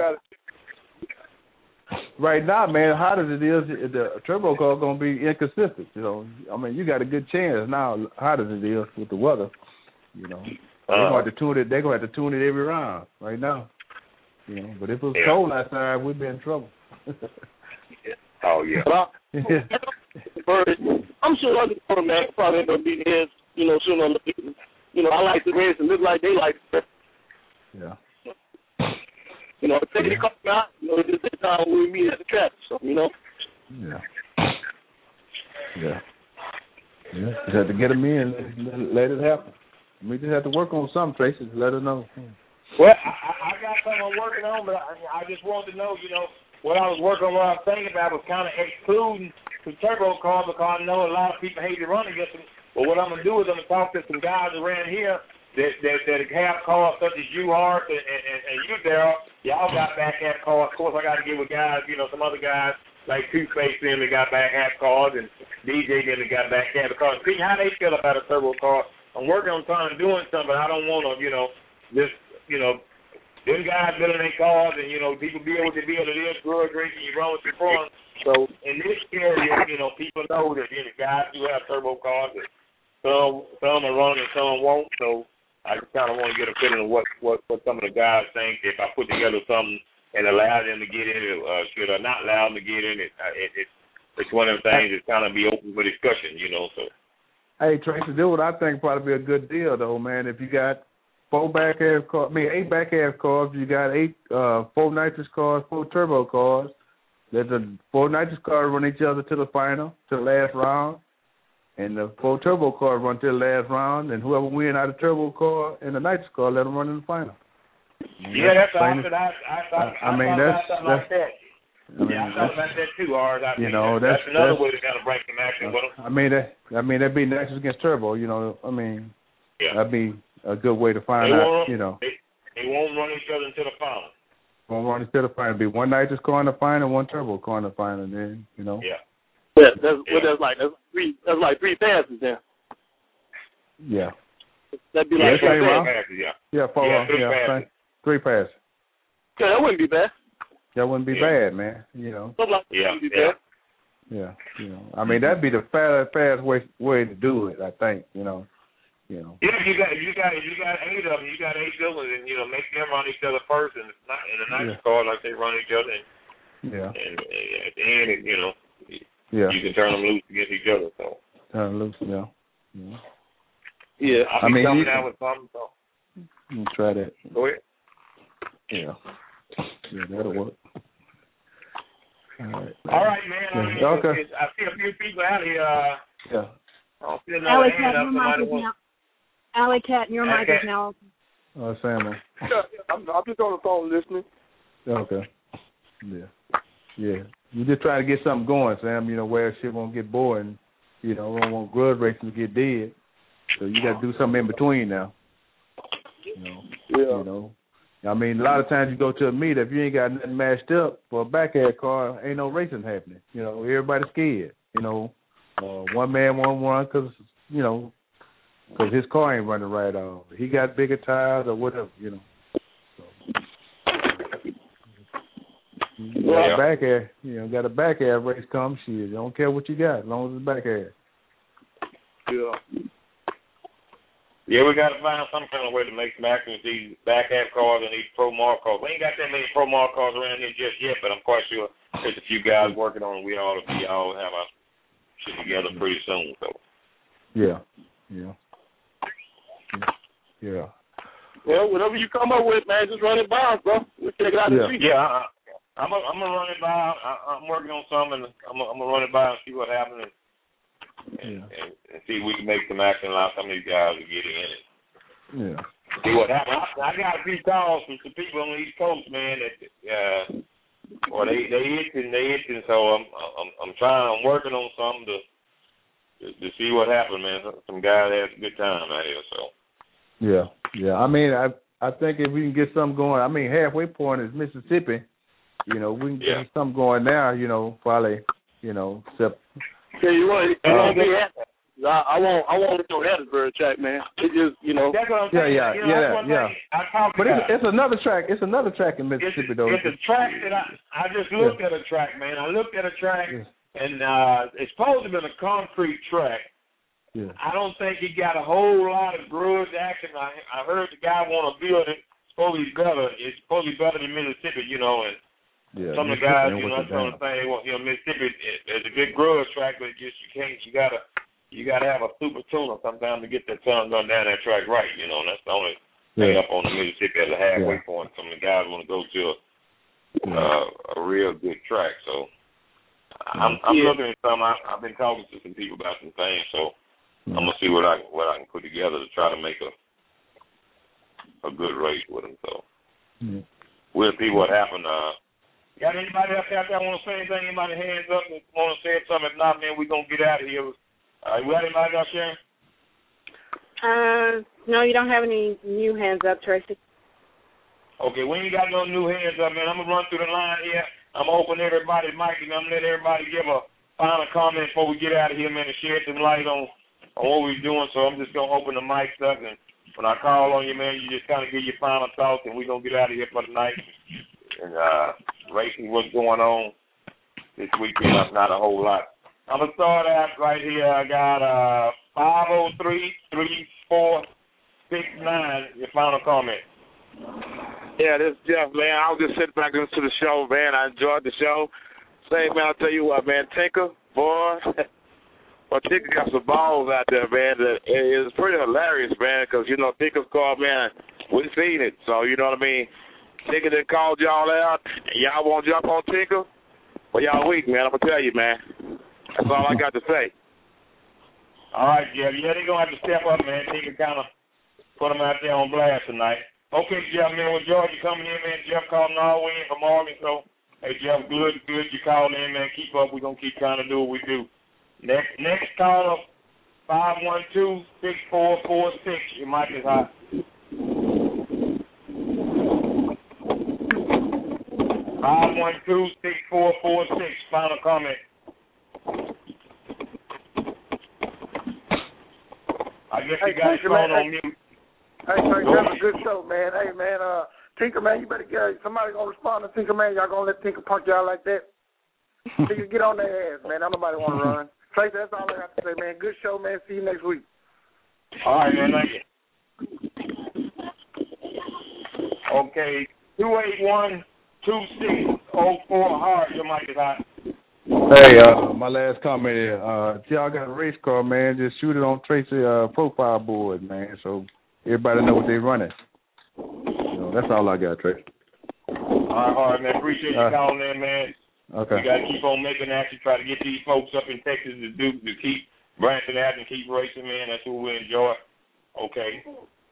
right now, man, hot as it is, the turbo car going to be inconsistent. You know, I mean, you got a good chance now, hot as it is with the weather. You know, they're going to have to tune it. They're going to have to tune it every round right now. You know, but if it was cold outside, we'd be in trouble. Oh yeah. I'm sure other quarterbacks probably end up beating his. You know, sooner or later. You know, I like the race and look like they like it. Yeah. You know, take the car out, you know, this is time we meet at the track, so, you know. Yeah. Yeah. Yeah. Just have to get them in and let it happen. We just have to work on some, Tracy, to let her know. Well, I got something I'm working on, but I just wanted to know, you know, what I was working on, what I was thinking about was kind of excluding the turbo car because I know a lot of people hate to run against them. But what I'm going to do is I'm going to talk to some guys around here that have cars such as you, Hart, and you, Daryl. Y'all got back half cars. Of course, I got to get with guys, you know, some other guys like Two-Face them that got back half cars and DJ them that got back half cars. See how they feel about a turbo car. I'm working on trying to doing something, but I don't want to, you know, just, you know, them guys building their cars and, you know, people be able to this grudge racing, you run with your front. So in this area, you know, people know that, you know, guys do have turbo cars. Some are running and some won't. So I just kind of want to get a feeling of what some of the guys think. If I put together something and allow them to get in it, should I not allow them to get in it? It's one of them things that's kind of be open for discussion, you know. So. Hey, Tracy, do what I think probably be a good deal, though, man. If you got 8 back half cars, you got 4 nitrous cars, 4 turbo cars. Let the 4 nitrous cars run each other to the final, to the last round. And the 4 turbo cars run to the last round, and whoever win out of the turbo car and the nitrous car, let them run in the final. Yeah, that's option. I thought something like that. I thought about that too, Art. That's another way to kind of break some action with them. I mean, that'd be nitrous against turbo. You know, I mean, that'd be a good way to find out. You know, they won't run each other until the final. Won't run until the final. Be 1 nitrous car in the final, 1 turbo car in the final. Then you know. Yeah. That's like 3 passes then. Yeah. That'd be like 3 passes. Yeah, 3 passes. Yeah, that wouldn't be bad. That wouldn't be bad, man. You know. Wouldn't be bad. Yeah, you know. I mean, that'd be the fast way to do it. I think, you know. Yeah, if you got 8 of them, you got 8 buildings, and you know, make them run each other first, and it's not in the nice car like they run each other. And at the end, you know. You can turn them loose against each other. So. Turn them loose, Yeah, I'll be coming out with something. So. You can try that. Go ahead. Yeah, that'll work. All right, man. I mean, okay. I see a few people out here. Alley Cat, your mic is now open. Oh, Sam. I'm just on the phone listening. Okay. Yeah. You just try to get something going, Sam. You know, where shit won't get boring. You know, we don't want grudge racing to get dead. So you got to do something in between now. You know. I mean, a lot of times you go to a meet, if you ain't got nothing matched up for a backyard car, ain't no racing happening. You know, everybody's scared. You know, one man won't run because his car ain't running right off. He got bigger tires or whatever, you know. So, got a backyard race come, shit. You don't care what you got as long as it's backyard. Yeah. Yeah, we got to find some kind of way to make some action with these back half cars and these Pro Mark cars. We ain't got that many Pro Mark cars around here just yet, but I'm quite sure there's a few guys working on it. We all have our shit together pretty soon. So. Yeah. Well, whatever you come up with, man, just run it by us, bro. We'll check it out and see. Yeah, I'm gonna run it by. I'm working on something. I'm gonna run it by and see what happens. And see if we can make some action. Allow some of these guys to get in it. Yeah. See what happens. I got a few calls from some people on the East Coast, man. That they itching. So I'm working on something to see what happens, man. Some guys had a good time out here. So. Yeah. I mean, I think if we can get something going. I mean, halfway point is Mississippi. We can get something going now. Probably. Tell you what, it won't be happening. I won't go Hattiesburg track, man. It just, That's what I'm saying. Yeah. But it's another track. It's another track in Mississippi, though. It's a track that I just looked at a track, man. I looked at a track, and it's supposed to have been a concrete track. Yeah. I don't think he got a whole lot of grudge action. I heard the guy want to build it. It's supposed to be better than Mississippi, and. Yeah, some of the guys, that's the thing. Well, Mississippi is a good grudge track, but you gotta have a super tuner sometimes to get that tongue done down that track right. That's the only thing up on the Mississippi as a halfway point. Some of the guys want to go to a real good track. So I'm looking at some. I've been talking to some people about some things, so I'm gonna see what I can put together to try to make a good race with them. So we'll see what happens. Got anybody else out there want to say anything? Anybody hands up and want to say something? If not, man, we're going to get out of here. You got anybody out there? No, you don't have any new hands up, Tracy. Okay, we ain't got no new hands up, man. I'm going to run through the line here. I'm going to open everybody's mic, and I'm going to let everybody give a final comment before we get out of here, man, and shed some light on what we're doing. So I'm just going to open the mics up, and when I call on you, man, you just kind of give your final thoughts, and we're going to get out of here for the night. And racing what's going on this weekend. Not a whole lot. I'm going to start out right here. I got 503-3469. Your final comment. Yeah, this is Jeff, man. I was just sitting back into the show, man. I enjoyed the show. Say, man, I'll tell you what, man. Tinker, boy. Well, Tinker got some balls out there, man. It's pretty hilarious, man, because, Tinker's car, man, we seen it. So, you know what I mean? Tinker done called y'all out, and y'all want to jump on Tinker? Well, y'all weak, man. I'm going to tell you, man. That's all I got to say. All right, Jeff. Yeah, they're going to have to step up, man. Tinker kind of put them out there on blast tonight. Okay, Jeff, man. Well, George, you coming in, man. Jeff calling all the way in from Oregon. So, hey, Jeff, good. You calling in, man. Keep up. We're going to keep trying to do what we do. Next caller, 512-6446. Your mic is hot. 512-6446. Final comment. I guess you got your phone on mute. Hey, man, that's a good show, man. Hey, man, Tinker, man, you better get somebody gonna respond to Tinker, man. Y'all gonna let Tinker punk y'all like that? Tinker, get on their ass, man. Don't nobody want to run. Tracy, that's all I got to say, man. Good show, man. See you next week. All right, man. Thank you. Okay, 281-2604 Hard. Your mic is hot. Hey, my last comment is, y'all got a race car, man. Just shoot it on Tracy profile board, man, so everybody know what they're running. That's all I got, Tracy. All right, man. Appreciate you calling in, man. Okay. We got to keep on making action, try to get these folks up in Texas to keep branching out and keep racing, man. That's what we enjoy. Okay.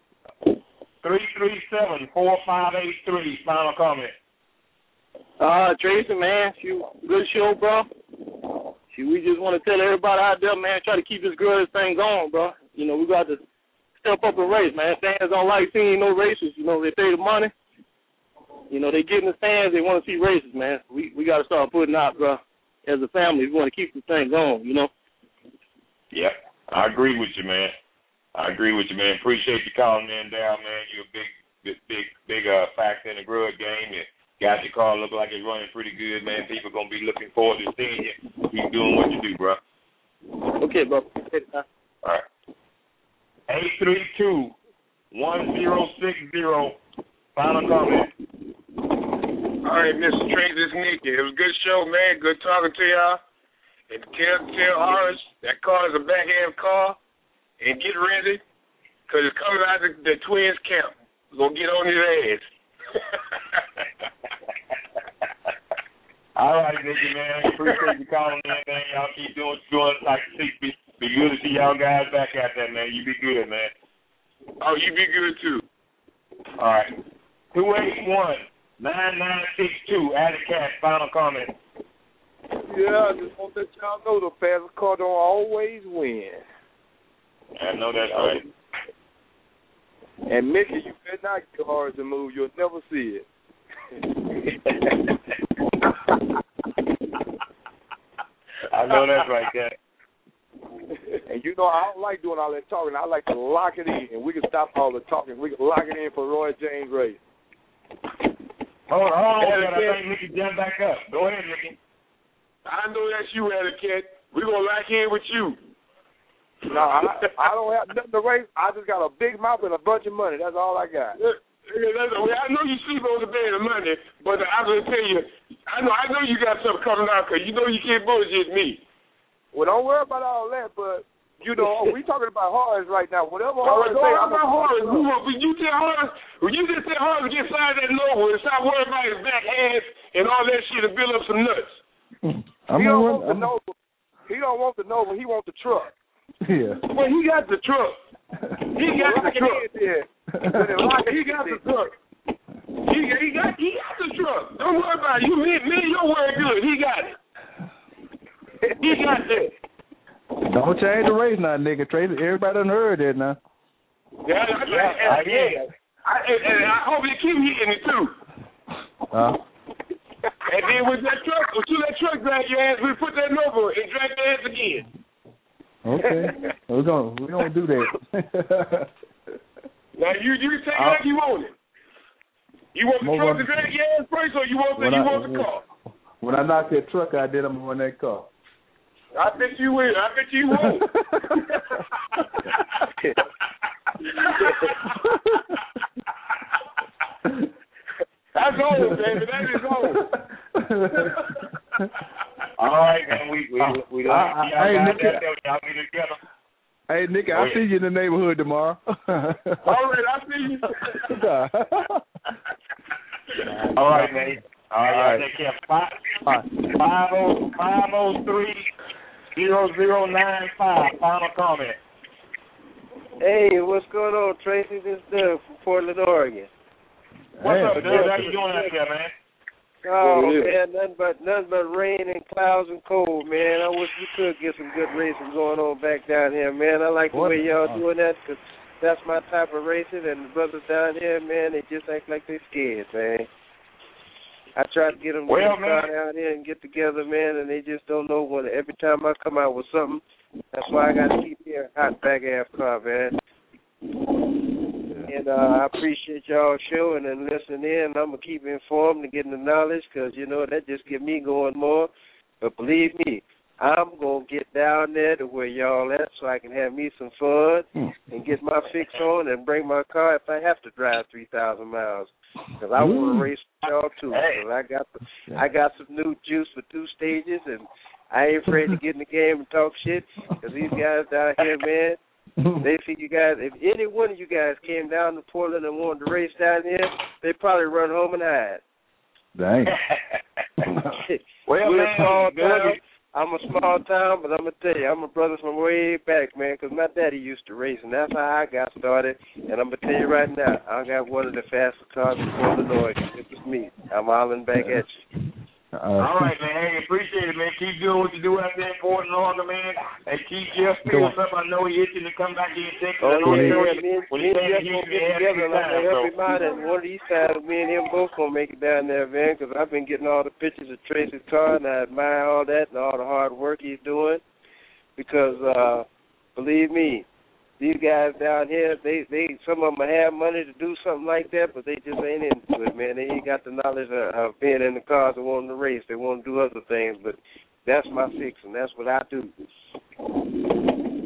337-4583. Final comment. Tracy, man, good show, bro. We just want to tell everybody out there, man, try to keep this thing going, bro. We got to step up and race, man. Fans don't like seeing no races. They pay the money. They get in the stands. They want to see races, man. We got to start putting out, bro. As a family, we want to keep this thing going, Yep, I agree with you, man. Appreciate you calling in down, man. You're a big factor in the grudge game. You got your car look like it's running pretty good, man. People going to be looking forward to seeing you. Keep doing what you do, bro. Okay, bro. All right. 832-1060. Final comment. All right, Mr. Tracy, this is Nicky. It was a good show, man. Good talking to y'all. And tell Horace that car is a backhand car. And get ready, because it's coming out of the Twins camp. We're going to get on his ass. All right, Nicky, man. Appreciate you calling in, man. Y'all keep doing what you're doing. Like to see, be good to see y'all guys back out there, man. You be good, man. Oh, you be good, too. All right. 281-9962. Added Cat, final comment. Yeah, I just want to let y'all know the fastest car don't always win. I know that's right. And Mickey, you better not get hard to move. You'll never see it. I know that's right, Cat. And you know, I don't like doing all that talking. I like to lock it in, and we can stop all the talking. We can lock it in for Roy James Ray. Hold on, I think Nicky jumped back up. Go ahead, Nicky. I know that's you, Etiquette. We're going to lock in with you. No, I don't have nothing to raise. I just got a big mouth and a bunch of money. That's all I got. I know you sleep on the bed of money, but I'm going to tell you, I know you got something coming out because you know you can't bullshit me. Well, don't worry about all that, but, you know, we talking about Horace right now. Whatever Horace say, I'm about Horace. When you tell Horace, when you just tell Horace get signed that Noble and stop worrying about his back ass and all that shit to build up some nuts. He don't want the Noble. He don't want the Noble. He wants the truck. Yeah. Well, he got the truck. He got the truck. He got the truck. He got the truck. Don't worry about it. Me and your word good. He got it. He got that. Don't change the race now, nigga. Tracy, everybody done heard that now. Yeah. And I hope they keep hitting it too. And then with that truck, drag your ass, we put that Noble and drag your ass again. Okay, we're gonna do that. Now you take it like you want it. You want the truck to drag your ass first, or you want the car? When I knock that truck out, then I'm gonna run that car. I bet you will. I bet you won't. That's old, baby. That is old. All right, man. We don't y'all be together. Hey, Nicky, I'll see you in the neighborhood tomorrow. All right, I'll see you. All right, man. All right, take care. 503-0095. Final comment. Hey, what's going on, Tracy? This is Doug from Portland, Oregon. What's up, Doug? How you doing out there, man? Oh, man, nothing but rain and clouds and cold, man. I wish we could get some good racing going on back down here, man. I like the way y'all doing that because that's my type of racing, and the brothers down here, man, they just act like they're scared, man. I try to get them to come out here and get together, man, and they just don't know when. Every time I come out with something, that's why I got to keep me a hot back half car, man. And I appreciate y'all showing and listening in. I'm going to keep informed and getting the knowledge because, you know, that just get me going more. But believe me, I'm going to get down there to where y'all at so I can have me some fun and get my fix on and bring my car if I have to drive 3,000 miles. Because I want to race with y'all, too. Cause I got some new juice for 2 stages, and I ain't afraid to get in the game and talk shit because these guys down here, man, they see you guys. If any one of you guys came down to Portland and wanted to race down here, they'd probably run home and hide. Dang. Well, man, I'm a small town, but I'm going to tell you, I'm a brother from way back, man, because my daddy used to race, and that's how I got started. And I'm going to tell you right now, I got one of the fastest cars in Portland, Oregon. It was me. I'm hollering back at you. All right, man. Hey, appreciate it, man. Keep doing what you do out there in Portland, Oregon, man. Hey, keep Jeff Fields up. I know he's itching to come back here and take it. Oh, yeah, me and Jeff going to get together. I'm going to help him out, and one of these times, me and him both going to make it down there, man, because I've been getting all the pictures of Tracy's car, and I admire all that and all the hard work he's doing because, believe me, these guys down here, they some of them have money to do something like that, but they just ain't into it, man. They ain't got the knowledge of being in the cars and wanting to race. They want to do other things, but that's my fix, and that's what I do.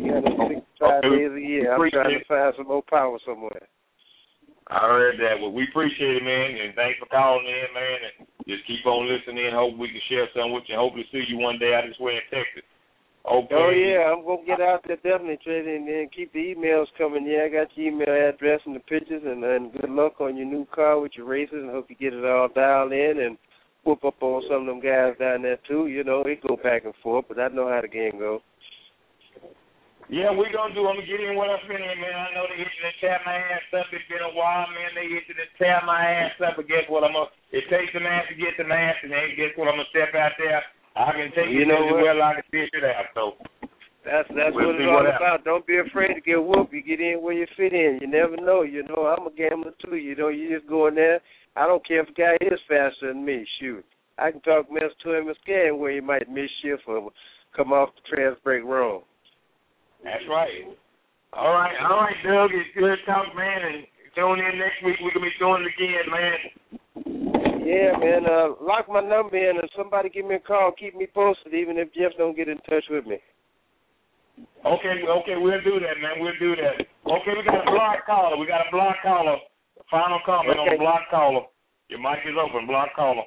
365 days a year. I'm trying to find some more power somewhere. I heard that. Well, we appreciate it, man, and thanks for calling in, man, and just keep on listening. Hope we can share something with you. Hopefully see you one day out this way in Texas. Okay. Oh, yeah, I'm going to get out there definitely, Trey, and keep the emails coming. Yeah, I got your email address and the pictures, and good luck on your new car with your races, and hope you get it all dialed in and whoop up on some of them guys down there, too. You know, it go back and forth, but I know how the game goes. Yeah, we're going to do. I'm going to get in what I'm feeling, man. I know they hit you to tear my ass up. It's been a while, man. They hit you to tear my ass up, but guess what? It takes the man to get the man, and then guess what? I'm going to step out there. I can take it as well. I can fish it out. So that's what it's all about. Don't be afraid to get whooped. You get in where you fit in. You never know. You know, I'm a gambler too. You know, you just go in there. I don't care if a guy is faster than me. Shoot, I can talk mess to him and scare him where he might miss shift or come off the trans break wrong. That's right. All right, Doug. It's good talk, man. And tune in next week. We're gonna be doing it again, man. Yeah, man, lock my number in and somebody give me a call. Keep me posted, even if Jeff don't get in touch with me. Okay, we'll do that, man. We'll do that. Okay, we got a block caller. Final comment on the block caller. Your mic is open, block caller.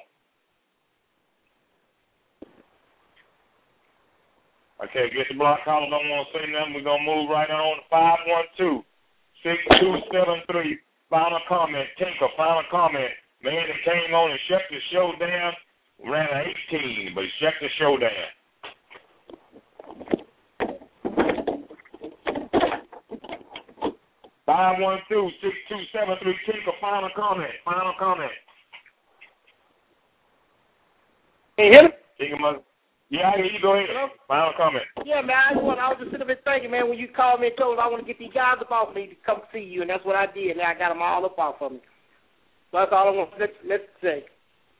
Okay, get the block caller. Don't want to say nothing. We're going to move right on to 512-6273. Final comment. Tinker, final comment. Man that came on and shut the show down, ran an 18, but he shut the show down. Five 512-6273. Tinker, final comment. Final comment. Can you hear me? Tinker, yeah, I hear you. Go ahead. Hello? Final comment. Yeah, man, I was just sitting there thinking, man, when you called me and told me I want to get these guys up off me to come see you, and that's what I did. Now I got them all up off of me. So that's all I want to let's say.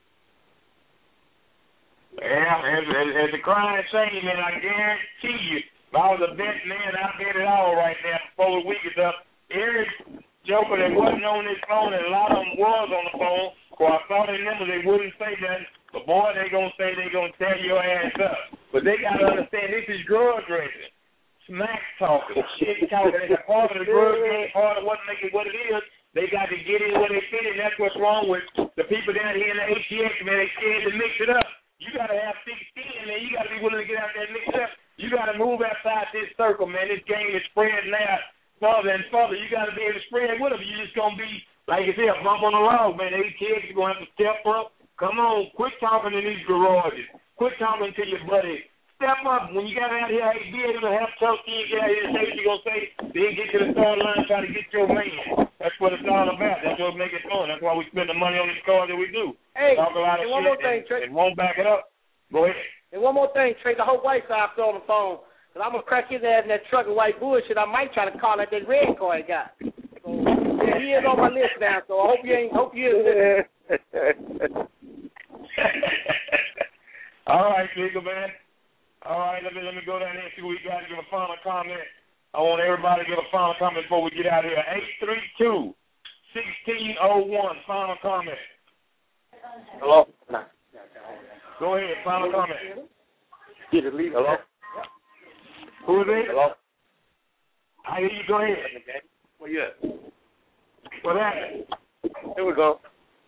Yeah, as the crying saying, man, I guarantee you, if I was a bet man, I'd bet it all right now before the week is up. Every joker that wasn't on this phone, and a lot of them was on the phone, so I thought in them they wouldn't say nothing. But, boy, they going to say they going to tear your ass up. But they got to understand this is grudge racing. Smack talking, shit talking. It's a part of the grudge game, part of what makes it what it is. They got to get in where they fit in. That's what's wrong with the people down here in the ATX, man. They scared to mix it up. You got to have thick skin, man. You got to be willing to get out there and mix it up. You got to move outside this circle, man. This game is spreading out further and further. You got to be able to spread with them. You're just going to be, like I said, a bump on the log, man. The ATX is going to have to step up. Come on, quit talking in these garages. Quit talking to your buddy. Step up. When you got out here, be able to have tough skin, get out here and say what you're going to say, then get to the start line and try to get your man. That's what it's all about. That's what makes it fun. That's why we spend the money on these cars that we do. Hey, talk a lot of and one more thing, Trey. And won't back it up. Go ahead. And one more thing, Trey. The whole white side on the phone. Because I'm going to crack his ass in that truck of white bullshit. I might try to call that red car he got. So, yeah, he is on my list now, so I hope you is listening. All right, Nigga, man. All right, let me go down there and see what we got to give a final comment. I want everybody to give a final comment before we get out of here. 832-1601, final comment. Hello? Go ahead, final comment. Get it, leave. Hello? Who is it? Hello? I hear you. Go ahead. Where you at? What happened? Here we go.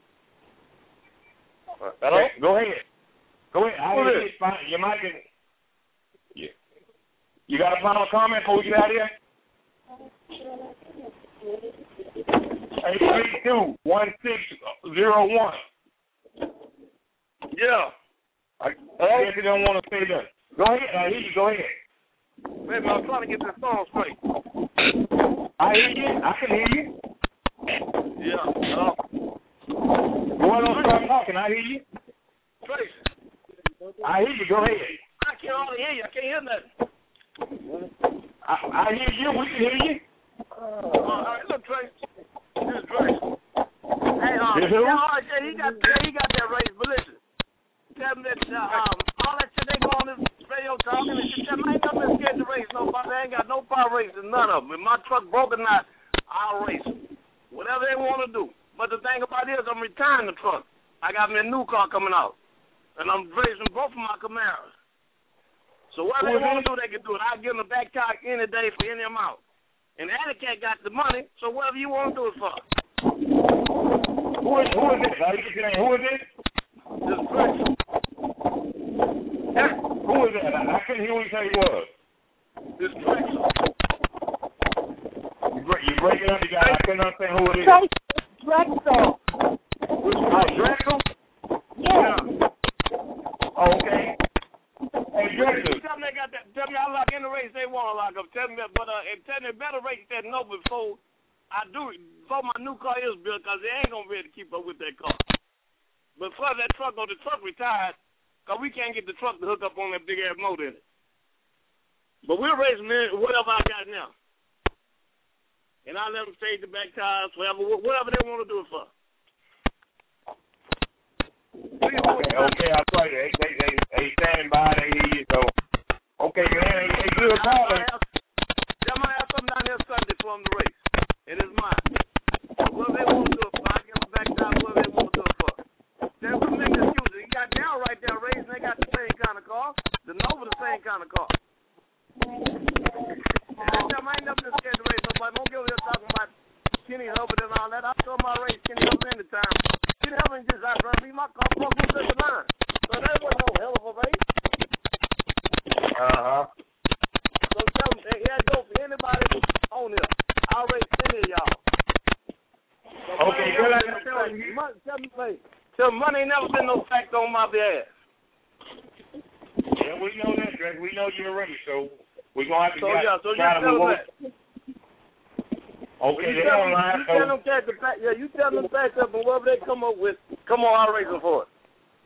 Hello? Okay, go ahead. Go ahead. I hear you. Your mic is... Yeah. You got a final comment before we get out of here? 832-1601. Yeah. I guess you don't want to say that. Go ahead. I hear you. Go ahead. Wait a minute. I'm trying to get this phone straight. I hear you. I can hear you. Yeah. Hello? Go ahead and start talking. I hear you. Tracy. I hear you. Go ahead. I can't hardly hear you. I can't hear nothing. I hear you. We can hear you. All right. Look, Tracy. This is Tracy. Hey, RJ, he got that race, but listen. Tell him that all that shit they go on this radio talking and shit. I ain't never been scared to race nobody. I ain't got no power racing, none of them. If my truck broken out, I'll race. Whatever they want to do. But the thing about it is I'm retiring the truck. I got me a new car coming out. And I'm racing both of my Camaros. So whatever they want to do, they can do it. I'll give them a back talk any day for any amount. And the Alley Cat got the money, so whatever you want to do it for. Who is this? Who is this? This Drexel. Who is that? I couldn't hear what you said he was. This Drexel. You break it up, you guys. I couldn't understand who it is. Drexel. Oh, Drexel? Yeah. Oh, okay. Hey, Drexel. Tell me how lock in the race they want to lock up. Tell me, tell me better race that no before my new car is built, because they ain't going to be able to keep up with that car. But for that truck, the truck retired, because we can't get the truck to hook up on that big-ass motor in it. But we're racing whatever I got now. And I let them stage the back tires, whatever they want to do it for. Okay, I'll tell you. They standing by, they hear you, so. Okay, man, they good calling. They might have something down here Sunday for them to race. It is mine. Whatever they want to do it for, I give them back tires, whatever they want to do it for. They're going to make excuses. You got down right there racing, they got the same kind of car. The Nova, the same kind of car. And I tell them I ain't never been scared to race nobody. Don't get over here talking about Kenny Hubbard and all that. I saw my race Kenny Hubbard anytime. Kenny Hubbard just outrun me. My car broke loose at the line. So that wasn't no hell of a race. Uh-huh. So tell them, here I go for anybody on here. I'll race any of y'all. So okay, good. Tell money ain't never been no fact on my behalf. Yeah, we know that, Drake. We know you're ready, so we're going to have to so you tell them that. Okay, they don't lie. You tell them back up, and whatever they come up with, come on, I'll race them for it.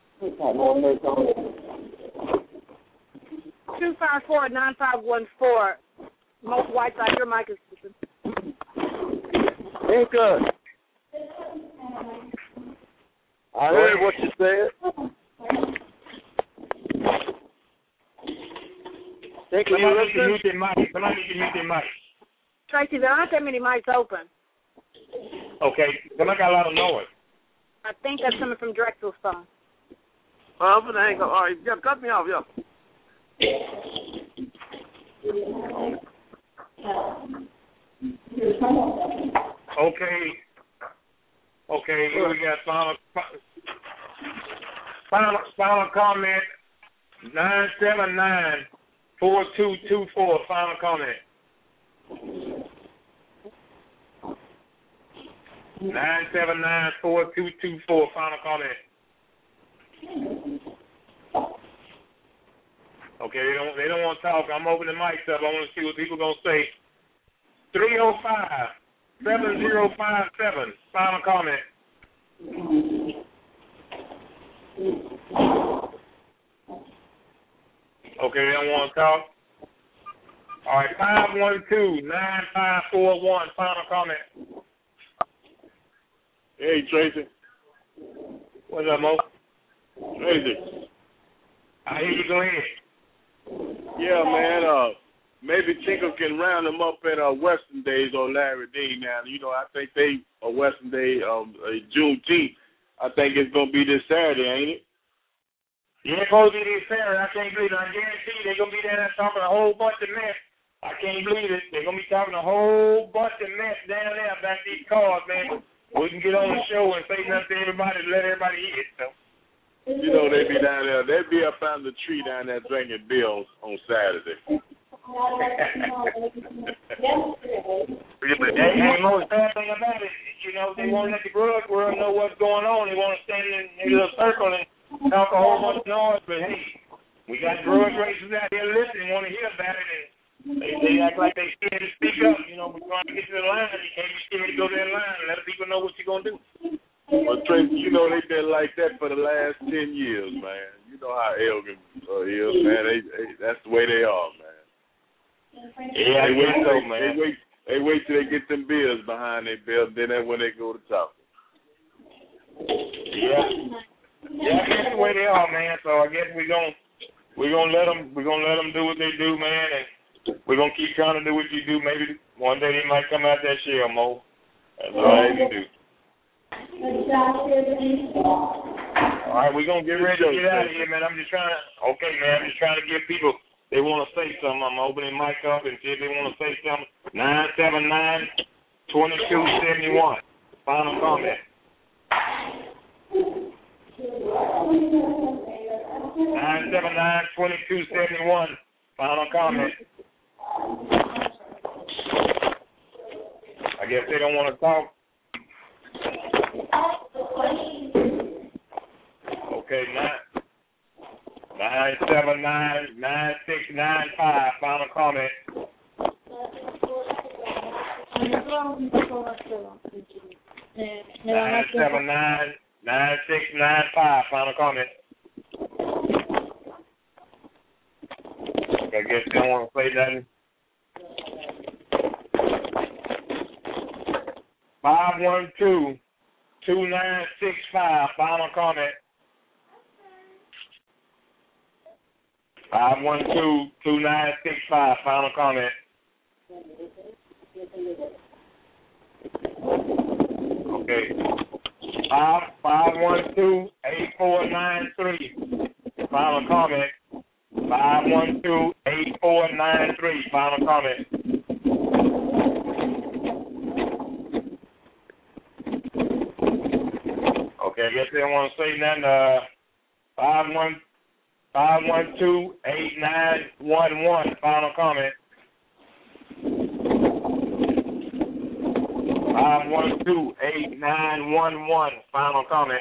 254-9514. Most Whiteside, your mic is open. Tinker. I heard what you said. Tinker, you listen? Somebody can mute their mic. Tracy, there aren't that many mics open. Okay, somebody got a lot of noise. I think that's coming from Drexel's phone. I'm going to hang up. All right, yeah, cut me off, yeah. Okay, here we got final comment, 979-4224, final comment. 979-4224, final comment. Okay, they don't want to talk. I'm opening mics up. I want to see what people gonna say. 305-7057. Final comment. Okay, they don't want to talk. All right, 512-9541. Final comment. Hey, Tracy. What's up, Mo? Tracy. I hear you. Go ahead. Yeah, man. Maybe Tinker can round them up at Western Days or Larry Dean now. You know, I think they Western Day, Juneteenth. I think it's gonna be this Saturday, ain't it? Yeah, it's supposed to be this Saturday. I can't believe it. I guarantee they're gonna be down there talking a whole bunch of mess. I can't believe it. They're gonna be talking a whole bunch of mess down there about these cars, man. We can get on the show and say nothing to everybody and let everybody hear it. So. You know, they be down there. They be up under the tree down there drinking bills on Saturday. And most bad thing about it, you know, they won't let the grudge world know what's going on. They want to stand in a little circle and talk a whole bunch of noise. But hey, we got grudge racers out there listening, want to hear about it, and they act like they scared to speak up. You know, we're trying to get to the line. You can't be scared to go to that line and let people know what you're gonna do. Well, Tracy, you know they've been like that for the last 10 years, man. You know how Elgin is, man. That's the way they are, man. Yeah, They wait till they get them bills behind their belt, then that's when they go to talking. Yeah, that's the way they are, man. So I guess we're gonna let them do what they do, man, and we're gonna keep trying to do what you do. Maybe one day they might come out that shell, Mo. That's all they can do. All right, we're gonna get ready to get out of here, man. I'm just trying to give people they want to say something. I'm opening mic up and see if they want to say something. 979-2271. Final comment. 979-2271. Final comment. I guess they don't want to talk. Okay, 979-9695. Final comment. 979-9695. Final comment. I guess they don't want to say nothing. 512-2965. Final comment. 512-2965. Final comment. Okay. 512-8493. Final comment. 512-8493. Final comment. Okay, I guess they don't want to say nothing. 512-8911. Final comment. 512-8911. Final comment.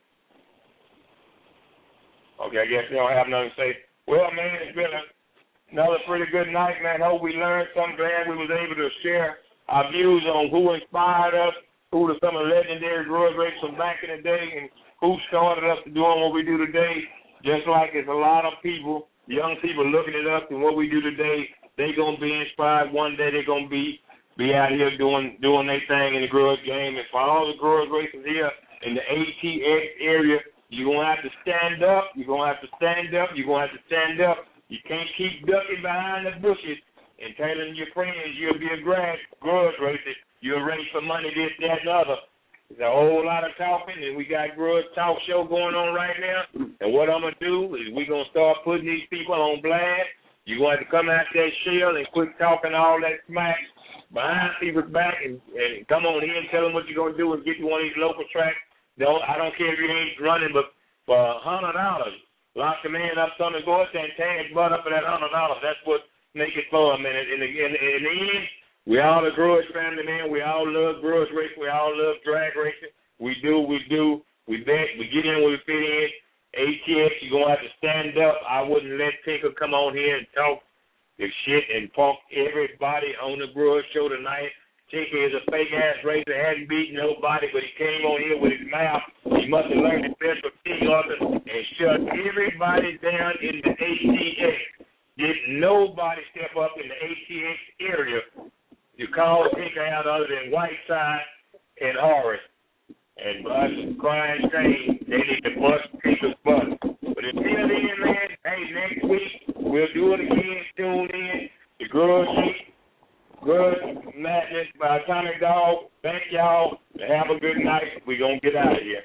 Okay, I guess you don't have nothing to say. Well, man, it's been another pretty good night, man. Hope we learned something. Glad we was able to share our views on who inspired us, who were some of the legendary grudge racers from back in the day, and who started us to doing what we do today. Just like it's a lot of people, young people looking at us and what we do today, they gonna be inspired. One day they're gonna be out here doing their thing in the grudge game. And for all the grudge racers here in the ATX area, you're gonna have to stand up. You're gonna have to stand up. You're gonna have to stand up. You can't keep ducking behind the bushes and telling your friends you'll be a grudge racer. You'll race for money, this, that, and other. There's a whole lot of talking, and we got grudge talk show going on right now. And what I'm gonna do is we're gonna start putting these people on blast. You're going to have to come out that shell and quit talking all that smack behind people's back and come on here and tell them what you're gonna do and get you one of these local tracks. I don't care if you ain't running, but for $100, lock the man up, son, and go up there and tear his butt up for that $100. That's what make it fun, man. In the end, we all a grudge family, man. We all love grudge racing. We all love drag racing. We do. We bet. We get in where we fit in. ATX, you're going to have to stand up. I wouldn't let Tinker come on here and talk the shit and punk everybody on the grudge show tonight. Tinker is a fake-ass racer, hadn't beaten nobody, but he came on here with his mouth. He must have learned his best from King Arthur and shut everybody down in the ATX. Did nobody step up in the ATX area to call Tinker out other than Whiteside and Horace. And Bus crying shame, they need to bust Tinker's butt. But until then, man, hey, next week we'll do it again. Tune in. The Grudge Madness by Atomic Dog. Thank y'all. Have a good night. We're going to get out of here.